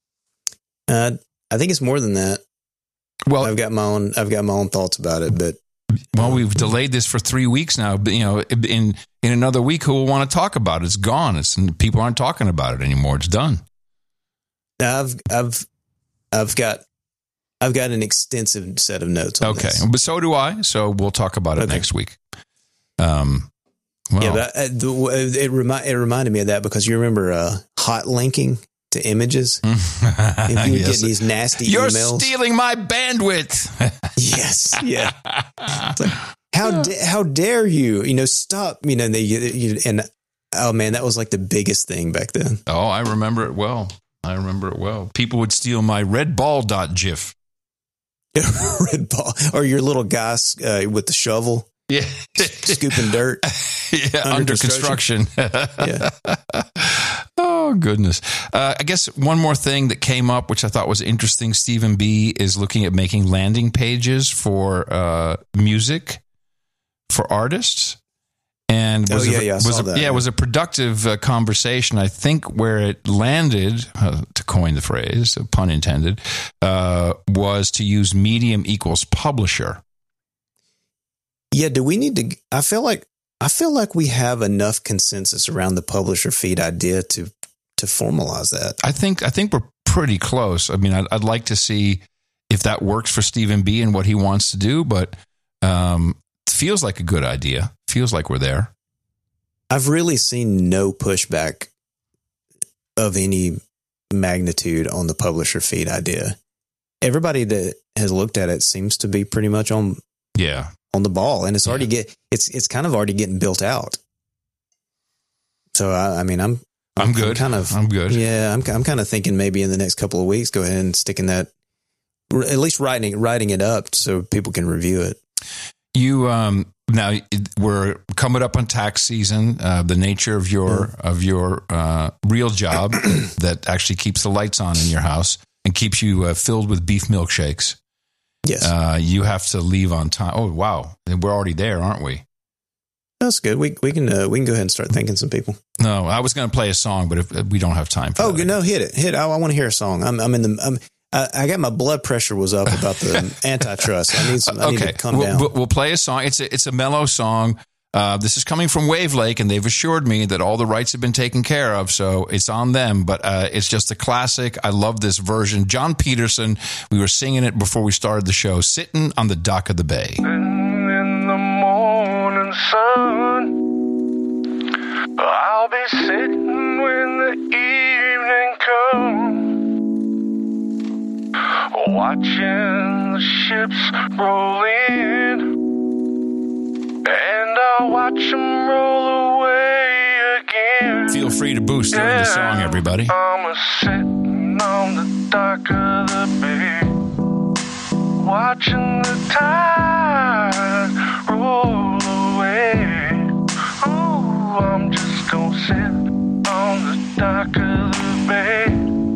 Uh, I think it's more than that. Well, I've got my own. I've got my own thoughts about it, but well, we've delayed this for three weeks now. But you know, in in another week, who will want to talk about it? It's gone. It's people aren't talking about it anymore. It's done. I've I've I've got I've got an extensive set of notes on okay, this. but so do I. So we'll talk about it Okay. next week. Um. Well, Yeah, but uh, the, it remi- it reminded me of that because you remember uh, hot linking to images. If you would yes. get these nasty You're emails. stealing my bandwidth. Yes, yeah. It's like, how da- how dare you? You know, stop. You know, they you, and oh man, that was like the biggest thing back then. Oh, I remember it well. I remember it well. People would steal my red ball dot gif. Red ball or your little guys uh, with the shovel. Yeah, scooping dirt. Yeah, under, under construction. construction. Yeah. Oh goodness. Uh, I guess one more thing that came up, which I thought was interesting. Stephen B is looking at making landing pages for uh, music for artists, and was oh yeah, a, yeah, I was saw a, that. yeah, it was a productive uh, conversation. I think where it landed, uh, to coin the phrase, pun intended, uh, was to use Medium equals publisher. Yeah, do we need to? I feel like I feel like we have enough consensus around the publisher feed idea to to formalize that. I think I think we're pretty close. I mean, I'd, I'd like to see if that works for Stephen B and what he wants to do, but um, it feels like a good idea. Feels like we're there. I've really seen no pushback of any magnitude on the publisher feed idea. Everybody that has looked at it seems to be pretty much on Yeah. on the ball, and it's already Yeah. get it's it's kind of already getting built out. So I, I mean, I'm I'm good. I'm kind of I'm good. Yeah, I'm I'm kind of thinking maybe in the next couple of weeks, go ahead and stick in that, at least writing it writing it up so people can review it. You um now we're coming up on tax season. Uh, the nature of your of your uh, real job that actually keeps the lights on in your house and keeps you uh, filled with beef milkshakes. Yes, Uh, you have to leave on time. Oh wow, we're already there, aren't we? that's good. We we can uh, we can go ahead and start thanking some people. No, I was going to play a song, but if we don't have time for Oh that. no, hit it, hit. It. I, I want to hear a song. I'm I'm in the. I'm, I, I got my blood pressure was up about the antitrust. I need some. I need Okay, to come we'll, down. we'll- we'll play a song. It's a it's a mellow song. Uh, this is coming from Wave Lake, and they've assured me that all the rights have been taken care of, so it's on them. But uh, it's just a classic. I love this version. John Peterson, we were singing it before we started the show, Sitting on the Dock of the Bay. In the morning sun, I'll be sitting when the evening comes, watching the ships roll in, and I'll watch them roll away again. Feel free to boost during yeah, the song, everybody. I'm a sitting on the dock of the bay, watching the tide roll away. Ooh, I'm just gonna sit on the dock of the bay,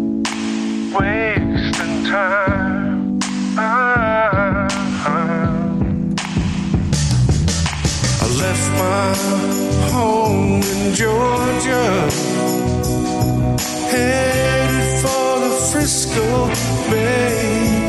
wasting time. I, I left my home in Georgia, headed for the Frisco Bay.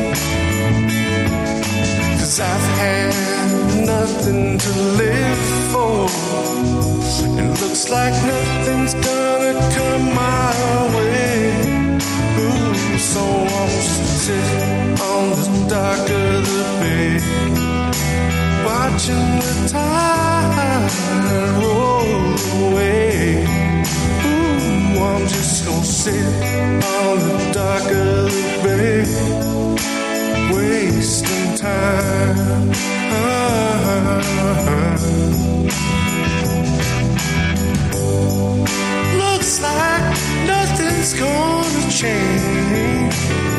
Cause I've had nothing to live for. It looks like nothing's gonna come my way. Ooh, so I'm sitting on the dock of the bay, watching the tide roll away. Ooh, I'm just gonna sit on the dock of the bay, wasting time. Looks like nothing's gonna change.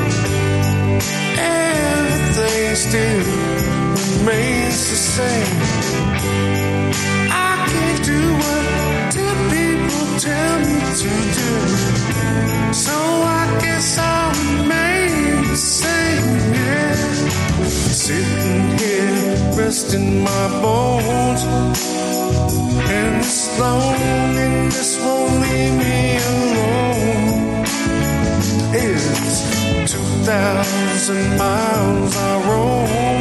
Everything still remains the same. I can't do what ten people tell me to do, so I guess I'll remain the same, yeah. Sitting here, resting my bones, and this loneliness won't leave me alone. It's two thousand miles I roam,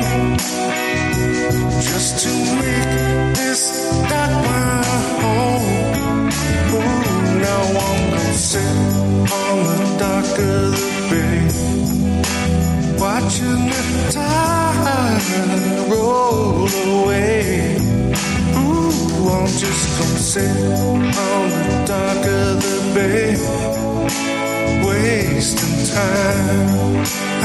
just to make this dock my home. Ooh, now I'm gonna sit on the dock of the bay, watching the tide roll away. Ooh, I'm just gonna sit on the dock of the bay, wasting time.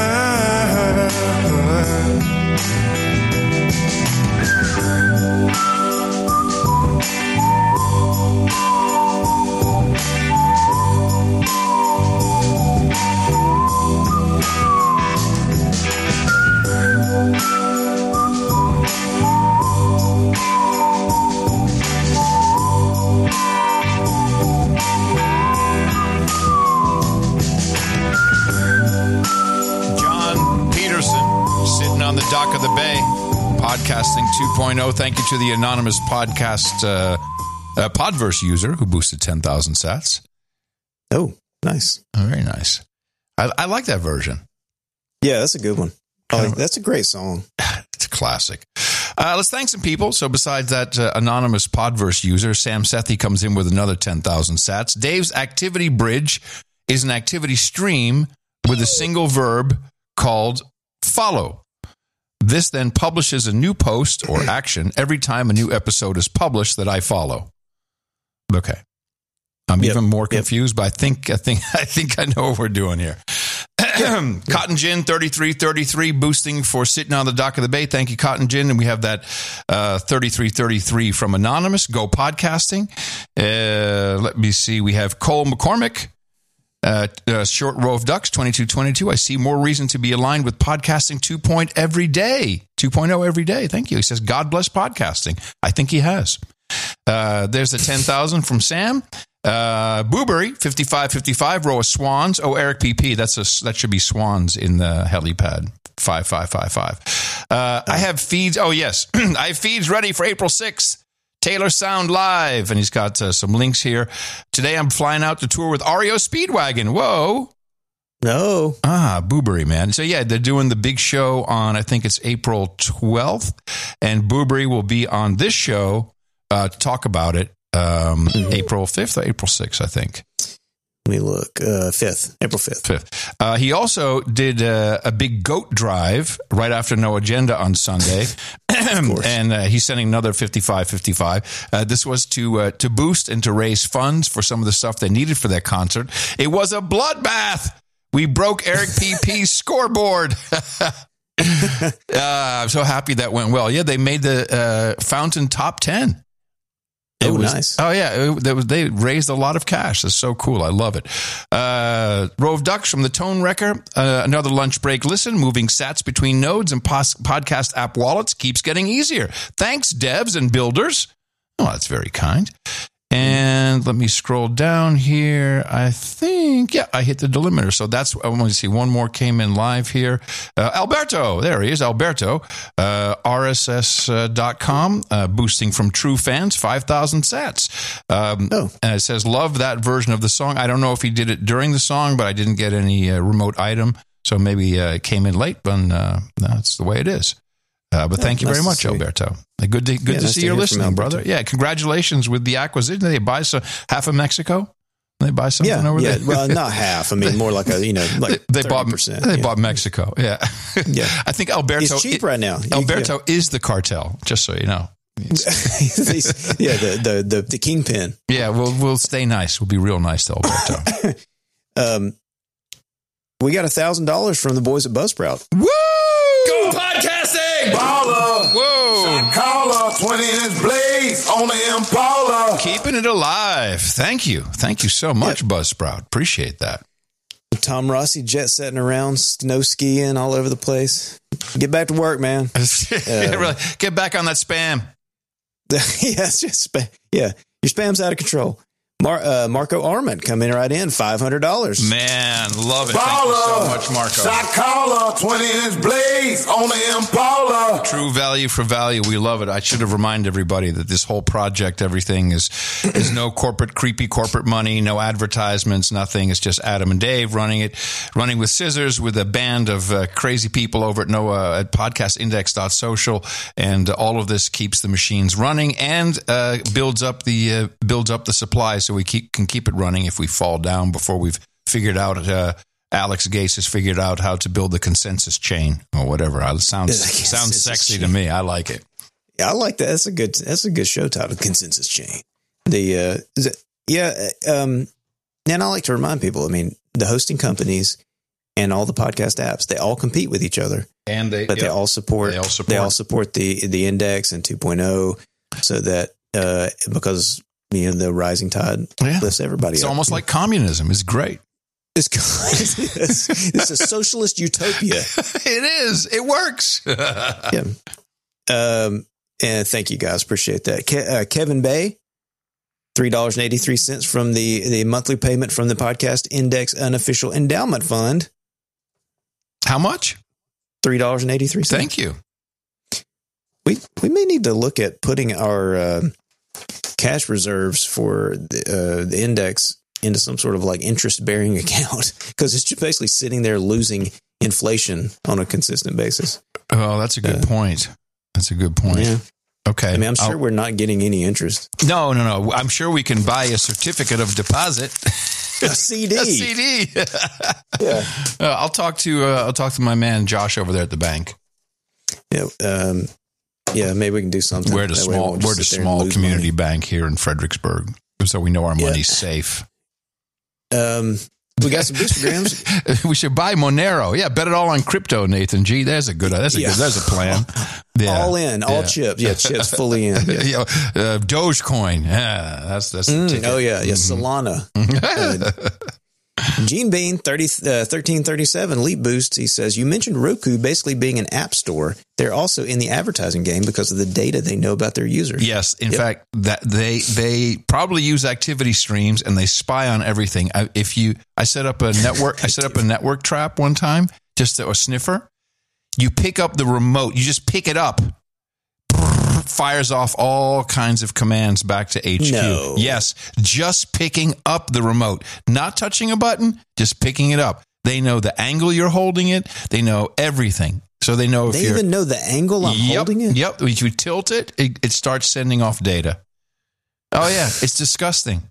On the dock of the bay, podcasting two point oh. Thank you to the anonymous podcast uh, uh, Podverse user who boosted ten thousand sats. Oh, nice. Oh, very nice. I, I like that version. Yeah, that's a good one. Oh, that's a great song. It's a classic. Uh, let's thank some people. So besides that uh, anonymous Podverse user, Sam Sethi comes in with another ten thousand sats. Dave's activity bridge is an activity stream with a single verb called follow. This then publishes a new post or action every time a new episode is published that I follow. Okay. I'm yep. even more confused, yep. but I think I think I think I know what we're doing here. Yep. Cotton Gin thirty-three thirty-three boosting for Sitting on the Dock of the Bay. Thank you, Cotton Gin. And we have that uh, thirty-three thirty-three from Anonymous. Go podcasting. Uh, let me see. We have Cole McCormick. Uh, uh, short row of ducks, twenty-two twenty-two. I see more reason to be aligned with podcasting two point oh every day. two point oh every day. Thank you. He says, God bless podcasting. I think he has. Uh, there's the ten thousand from Sam. Uh, Boobery, fifty-five fifty-five, row of swans. Oh, Eric P P. That's a, that should be swans in the helipad. five five five five. Uh, I have feeds. Oh, yes. I have feeds ready for April sixth. Taylor Sound Live, and he's got uh, some links here. Today I'm flying out to tour with R E O Speedwagon. Whoa. No. Ah, Boobery, man. So, yeah, they're doing the big show on, I think it's April twelfth, and Boobery will be on this show uh, to talk about it. Um, Mm-hmm. April fifth or April sixth, I think. Let me look. Uh, fifth, April fifth. fifth. Uh, he also did uh, a big goat drive right after No Agenda on Sunday. And uh, he's sending another fifty-five fifty-five. Uh, this was to uh, to boost and to raise funds for some of the stuff they needed for that concert. It was a bloodbath. We broke Eric P P's scoreboard. uh, I'm so happy that went well. Yeah, they made the uh, Fountain top ten. It Oh, was, nice. Oh, yeah. It, it was, they raised a lot of cash. It's so cool. I love it. Uh, Rove Ducks from the Tone Wrecker. Uh, another lunch break listen. Moving sats between nodes and pos- podcast app wallets keeps getting easier. Thanks, devs and builders. Oh, that's very kind. And let me scroll down here. I think, yeah, I hit the delimiter. So that's, I want to see one more came in live here. Uh, Alberto, there he is, Alberto, uh, R S S dot com, uh, boosting from true fans, five thousand sats. Um, Oh. And it says, love that version of the song. I don't know if he did it during the song, but I didn't get any uh, remote item. So maybe uh, it came in late, but uh, that's the way it is. Uh, but Yeah, thank you nice very to much, see. Alberto. Uh, Good to, good Yeah, to nice see to you're hear from listening, Alberto. brother. Yeah, congratulations with the acquisition. Did they buy some, half of Mexico? They buy something Yeah, over yeah. there? Well, not half. I mean, more like a you know, like they bought thirty percent. they yeah. bought Mexico. Yeah, Yeah. I think Alberto It's cheap right now. You- Alberto is the cartel. Just so you know. He's- yeah, the, the the the kingpin. Yeah, we'll we'll stay nice. We'll be real nice to Alberto. Um, we got a thousand dollars from the boys at Buzzsprout. Woo! Go podcasting! Baller! Whoa! Caller, twenty inch blades on the Impala. Keeping it alive. Thank you. Thank you so much, Buzzsprout. Appreciate that. Tom Rossi jet setting around, snow skiing all over the place. Get back to work, man. Yeah, really. Get back on that spam. yeah, it's just spa- yeah, your spam's out of control. Mar- uh, Marco Arment coming right in, five hundred dollars. Man, love it. Thank you so much, Marco. Shot caller, twenty inch blades on the Impala. True value for value. We love it. I should have reminded everybody that this whole project, everything is is no corporate, creepy corporate money, no advertisements, nothing. It's just Adam and Dave running it, running with scissors with a band of uh, crazy people over at Noah at podcast index dot social, and all of this keeps the machines running and uh, builds up the uh, builds up the supply. So we keep, can keep it running if we fall down before we've figured out, uh, Alex Gase has figured out how to build the consensus chain or whatever. It sounds, sounds sexy to me. I like it. Yeah, I like that. That's a good. That's a good show title. Consensus chain. The uh, is it, yeah. Um, and I like to remind people. I mean, the hosting companies and all the podcast apps, they all compete with each other, And they, but yep. they all support. They all support. They all support the the index and two point oh, so that uh, because you know the rising tide Yeah. lifts everybody. It's up. almost like communism. It's great. It's, it's, it's a socialist utopia. It is. It works. Yeah. Um, and thank you guys. Appreciate that. Ke- uh, Kevin Bay, three dollars and eighty-three cents from the, the monthly payment from the Podcast Index Unofficial Endowment Fund. How much? three dollars and eighty-three cents. Thank you. We, we may need to look at putting our uh, cash reserves for the, uh, the index into some sort of like interest bearing account because it's just basically sitting there losing inflation on a consistent basis. Oh, that's a good Uh, point. That's a good point. Yeah. Okay. I mean, I'm sure I'll- we're not getting any interest. No, no, no. I'm sure we can buy a certificate of deposit. A C D. A C D. Yeah. Uh, I'll talk to uh, I'll talk to my man Josh over there at the bank. Yeah. Um, yeah. Maybe we can do something. We're at a That way we small won't we're just at a sit there and small lose community bank here in Fredericksburg, so we know our Yeah. money's safe. money. Um, we got some boostograms. We should buy Monero. Yeah, bet it all on crypto, Nathan. Gee, there's a good that's a Yeah. good there's a plan. Yeah. All in, all Yeah. chips. Yeah, chips fully in. Yeah. You know, uh, Dogecoin. Yeah, that's that's the Mm, ticket. oh yeah, yeah. Solana. Uh, Gene Bean, thirty, uh, thirteen thirty-seven, Leap Boost, he says, you mentioned Roku basically being an app store. They're also in the advertising game because of the data they know about their users. Yes, in Yep. fact, that they they probably use activity streams and they spy on everything. I, if you, I set up a network, I set up a network trap one time, just a sniffer. You pick up the remote, you just pick it up, fires off all kinds of commands back to H Q. No. Yes, just picking up the remote, not touching a button, just picking it up. They know the angle you're holding it. They know everything. So they know if They you're even know the angle I'm yep, holding it. Yep. If you tilt it, it, it starts sending off data. Oh yeah, it's disgusting.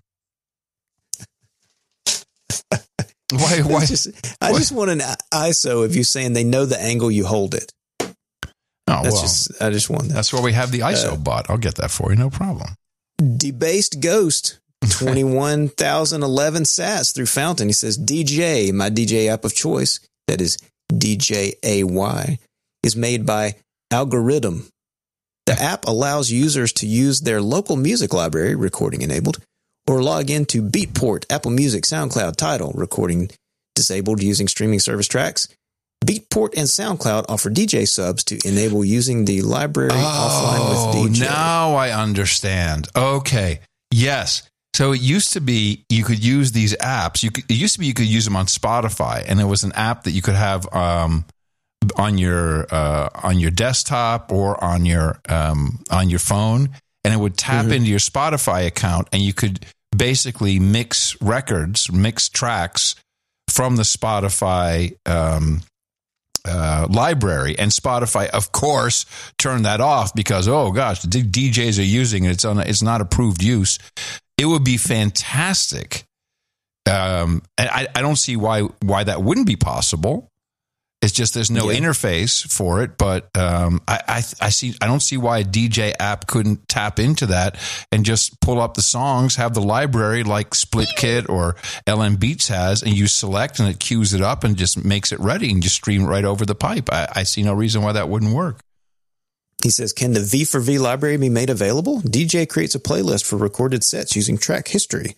Why? Why? Just, I just want an I S O of you saying they know the angle you hold it. Oh That's well, just, I just want that. that's why we have the I S O uh, bot. I'll get that for you, no problem. Debased Ghost, twenty-one thousand eleven sats through Fountain. He says, D J, my D J app of choice, that is D J A Y, is made by Algorithm. The app allows users to use their local music library, recording enabled, or log into Beatport, Apple Music, SoundCloud, Tidal, recording disabled using streaming service tracks. Beatport and SoundCloud offer D J subs to enable using the library oh, offline with D J. Now I understand. Okay. Yes. So it used to be you could use these apps. You could, it used to be you could use them on Spotify, and it was an app that you could have um, on your uh, on your desktop or on your um, on your phone, and it would tap mm-hmm. into your Spotify account, and you could basically mix records, mix tracks from the Spotify um, uh, library. And Spotify, of course, turned that off because, oh gosh, the D Js are using it. It's on, it's not approved use. It would be fantastic. Um, and I, I don't see why why that wouldn't be possible. It's just there's no yeah. interface for it, but um, I, I I see I don't see why a D J app couldn't tap into that and just pull up the songs, have the library like SplitKit or L M Beats has, and you select and it queues it up and just makes it ready and just stream right over the pipe. I, I see no reason why that wouldn't work. He says, can the V four V library be made available? D J creates a playlist for recorded sets using track history.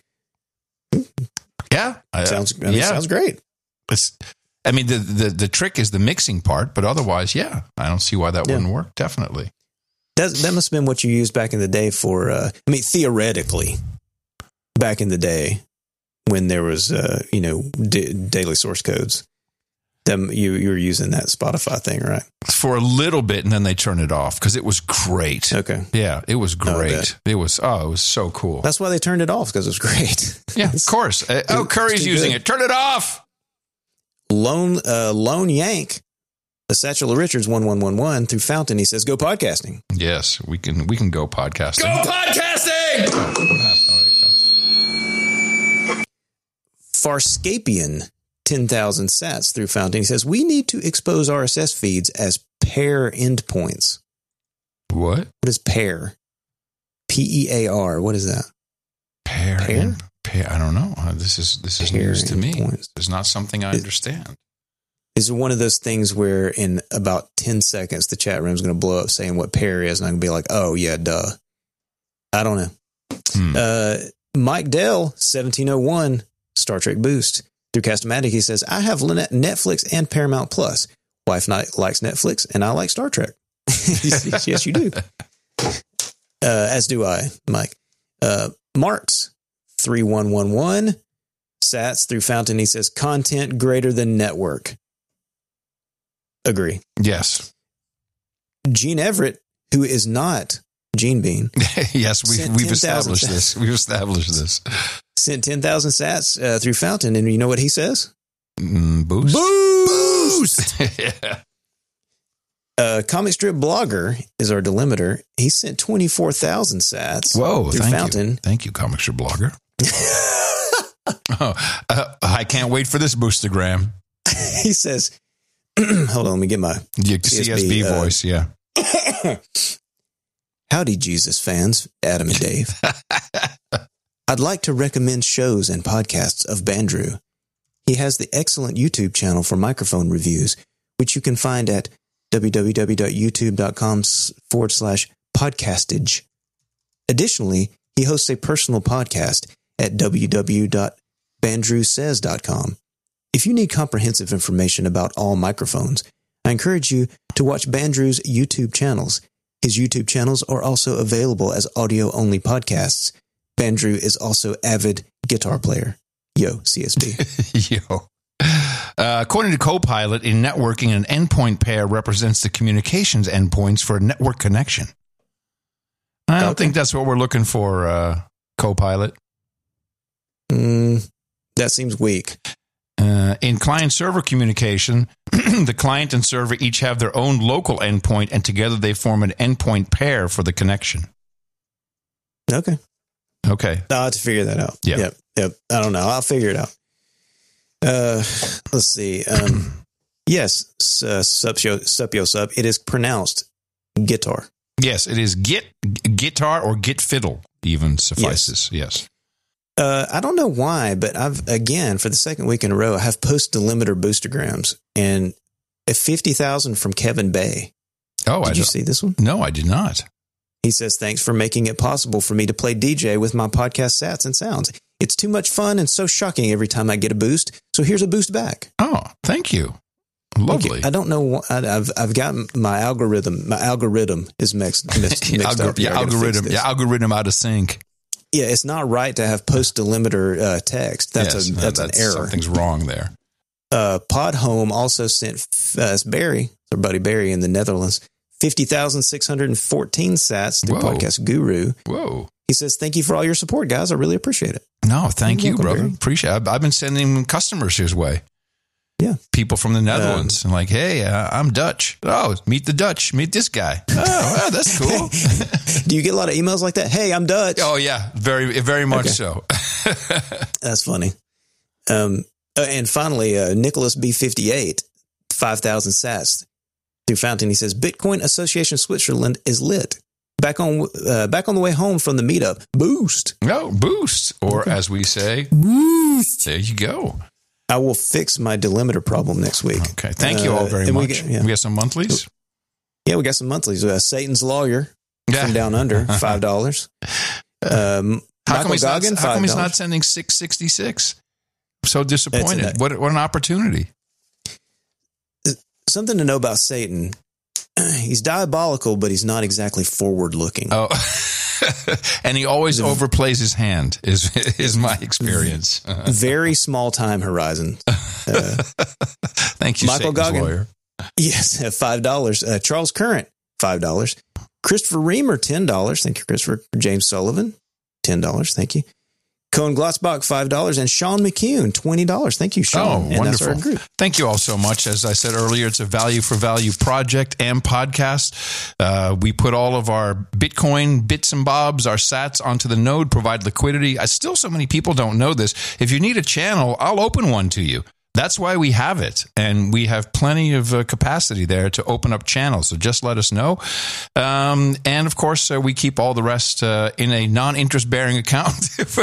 Yeah, sounds I mean, yeah. sounds great. It's. I mean, the, the the trick is the mixing part, but otherwise, yeah, I don't see why that yeah. wouldn't work. Definitely. That, that must have been what you used back in the day for, uh, I mean, theoretically, back in the day when there was, uh, you know, d- daily source codes. Them, you, you were using that Spotify thing, right? For a little bit, and then they turned it off because it was great. Okay. Yeah, it was great. Oh, it was, oh, it was so cool. That's why they turned it off, because it was great. Yeah, of course. Uh, oh, Curry's using good. it. Turn it off. Lone uh, Lone Yank, the Satchel of Richards one one one one through Fountain. He says, "Go podcasting." Yes, we can. We can go podcasting. Go podcasting. Oh, Farscapian ten thousand sats through Fountain. He says, "We need to expose R S S feeds as pair endpoints." What? What is pair? P E A R. What is that? Pair. Pair. I don't know. This is this is pair news to me. Points. It's not something I understand. This is one of those things where in about ten seconds, the chat room is going to blow up saying what pair is, and I'm going to be like, oh, yeah, duh. I don't know. Hmm. Uh, Mike Dell, seventeen oh one, Star Trek Boost. Through Castomatic, he says, I have Netflix and Paramount Plus. Wife likes Netflix, and I like Star Trek. Yes, you do. Uh, as do I, Mike. Uh, Marks. three one one one sats through Fountain. He says content greater than network. Agree. Yes. Gene Everett, who is not Gene Bean. Yes, we've, we've established this. We've established this. Sent ten thousand sats uh, through Fountain. And you know what he says? Mm, boost. Boost. Yeah. Uh, comic strip blogger is our delimiter. He sent twenty-four thousand sats. Whoa, through thank Fountain. you. Thank you, comic strip blogger. oh, uh, I can't wait for this boostagram. He says, hold on, let me get my yeah, C S B uh, voice. Yeah. Howdy, Jesus fans, Adam and Dave. I'd like to recommend shows and podcasts of Bandrew. He has the excellent YouTube channel for microphone reviews, which you can find at www.youtube.com forward slash podcastage. Additionally, he hosts a personal podcast at w w w dot bandrew says dot com. If you need comprehensive information about all microphones, I encourage you to watch Bandrew's YouTube channels. His YouTube channels are also available as audio-only podcasts. Bandrew is also avid guitar player. Yo, C S B. Yo. Uh, according to Copilot, in networking, an endpoint pair represents the communications endpoints for a network connection. I don't okay. think that's what we're looking for, uh, Copilot. Mm, that seems weak. Uh, in client-server communication, the client and server each have their own local endpoint, and together they form an endpoint pair for the connection. Okay. Okay. I'll have to figure that out. Yeah. Yep. Yep. I don't know. I'll figure it out. Uh, let's see. Um, yes. Uh, sup, yo, sup, yo, sup. It is pronounced guitar. Yes, it is git guitar or git fiddle even suffices. Yes. Uh, I don't know why, but I've, again, for the second week in a row, I have post delimiter boostergrams and a fifty thousand from Kevin Bay. Oh, did I you don't- see this one? No, I did not. He says, thanks for making it possible for me to play D J with my podcast sats and sounds. It's too much fun and so shocking every time I get a boost. So here's a boost back. Oh, thank you. Thank Lovely. you. I don't know. What, I, I've I've got my algorithm. My algorithm is mixed, mixed, mixed Algor- up. here. yeah, I gotta fix algorithm. this. Yeah, algorithm out of sync. Yeah, it's not right to have post delimiter uh, text. That's Yes, a that's, that's an error. Something's wrong there. Uh, Pod Home also sent uh, Barry, our buddy Barry in the Netherlands, fifty thousand six hundred and fourteen sats through Whoa. Podcast Guru. Whoa. He says, "Thank you for all your support, guys. I really appreciate it." No, thank You're you, welcome, brother. Barry. Appreciate it. I've, I've been sending customers his way. Yeah. People from the Netherlands. and like, hey, uh, I'm Dutch. Oh, meet the Dutch. Meet this guy. Oh, well, that's cool. Do you get a lot of emails like that? Hey, I'm Dutch. Oh, yeah. Very, very much Okay. so. That's funny. Um, uh, and finally, uh, Nicholas B fifty-eight, five thousand sats through Fountain. He says, Bitcoin Association Switzerland is lit. Back on uh, back on the way home from the meetup. Boost. No, boost. Or as we say, boost. There you go. I will fix my delimiter problem next week. Okay. Thank you all Uh, very and we much. We, get- yeah. got some monthlies. Yeah, we got some monthlies. Uh, Satan's Lawyer Yeah. from Down Under, five dollars. Um, How Michael come, he's not, Goggin, how come he's five dollars. not sending six sixty-six? So disappointed. It's a- What, what an opportunity. Something to know about Satan. He's diabolical, but he's not exactly forward looking. Oh, and he always overplays his hand. Is is my experience. Very small time horizon. Uh, Thank you, Michael Satan's Goggin. lawyer. yes, five dollars. Uh, Charles Current, five dollars. Christopher Reamer, ten dollars. Thank you, Christopher. James Sullivan, ten dollars. Thank you. Cohen Glotzbach, five dollars. And Sean McCune, twenty dollars. Thank you, Sean. Oh, and wonderful. That's our group. Thank you all so much. As I said earlier, it's a value for value project and podcast. Uh, we put all of our Bitcoin bits and bobs, our sats onto the node, provide liquidity. I still, so many people don't know this. If you need a channel, I'll open one to you. That's why we have it. And we have plenty of uh, capacity there to open up channels. So just let us know. Um, and of course, uh, we keep all the rest uh, in a non-interest bearing account.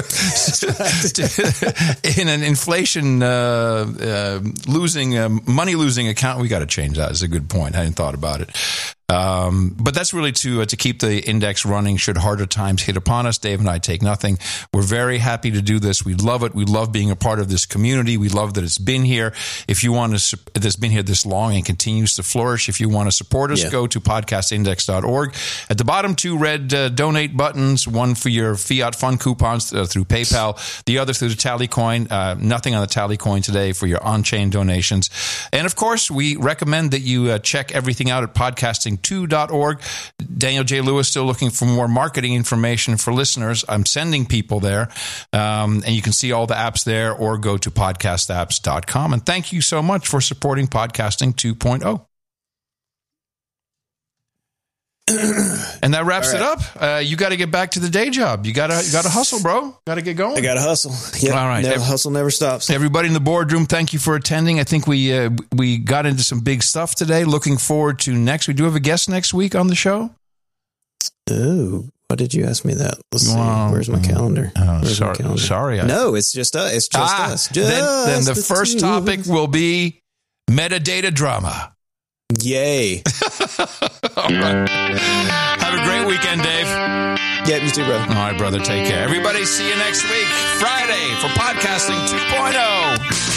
In an inflation uh, uh, losing, uh, money losing account. We got to change that. It's a good point. I hadn't thought about it. Um, but that's really to uh, to keep the index running should harder times hit upon us. Dave and I take nothing. We're very happy to do this. We love it. We love being a part of this community. We love that it's been here. If you want to, that's been here this long and continues to flourish. If you want to support us, Yeah. go to podcast index dot org. At the bottom, two red uh, donate buttons, one for your fiat fund coupons uh, through PayPal, the other through the Tally Coin. Uh, nothing on the Tally Coin today for your on-chain donations. And of course, we recommend that you uh, check everything out at podcasting two dot org. Daniel J. Lewis still looking for more marketing information for listeners. I'm sending people there. Um, and you can see all the apps there or go to podcast apps dot com. And thank you so much for supporting Podcasting two point oh. And that wraps it up. Uh, you got to get back to the day job. You got to you got to hustle, bro. Got to get going. I got to hustle. Yep. All right. Never, Ev- hustle never stops. Everybody in the boardroom, thank you for attending. I think we uh, we got into some big stuff today. Looking forward to next. We do have a guest next week on the show. Oh, why did you ask me that? Let's see. Wow. Where's my calendar? Oh, Where's sorry, my calendar? sorry. I- No, it's just us. It's just Ah, us. then, then the Just first two. topic will be metadata drama. Yay. All right. Have a great weekend, Dave. Yeah, you too, bro. All right, brother. Take care. Everybody, see you next week, Friday, for Podcasting two point oh.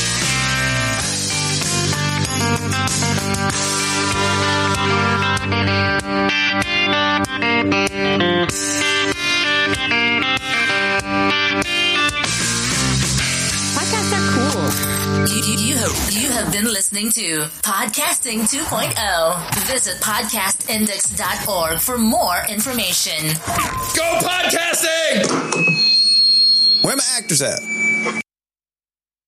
Podcasts are cool. You, you, you, have, you have been listening to Podcasting two point oh. Visit podcast index dot org for more information. Go podcasting! Where are my actors at?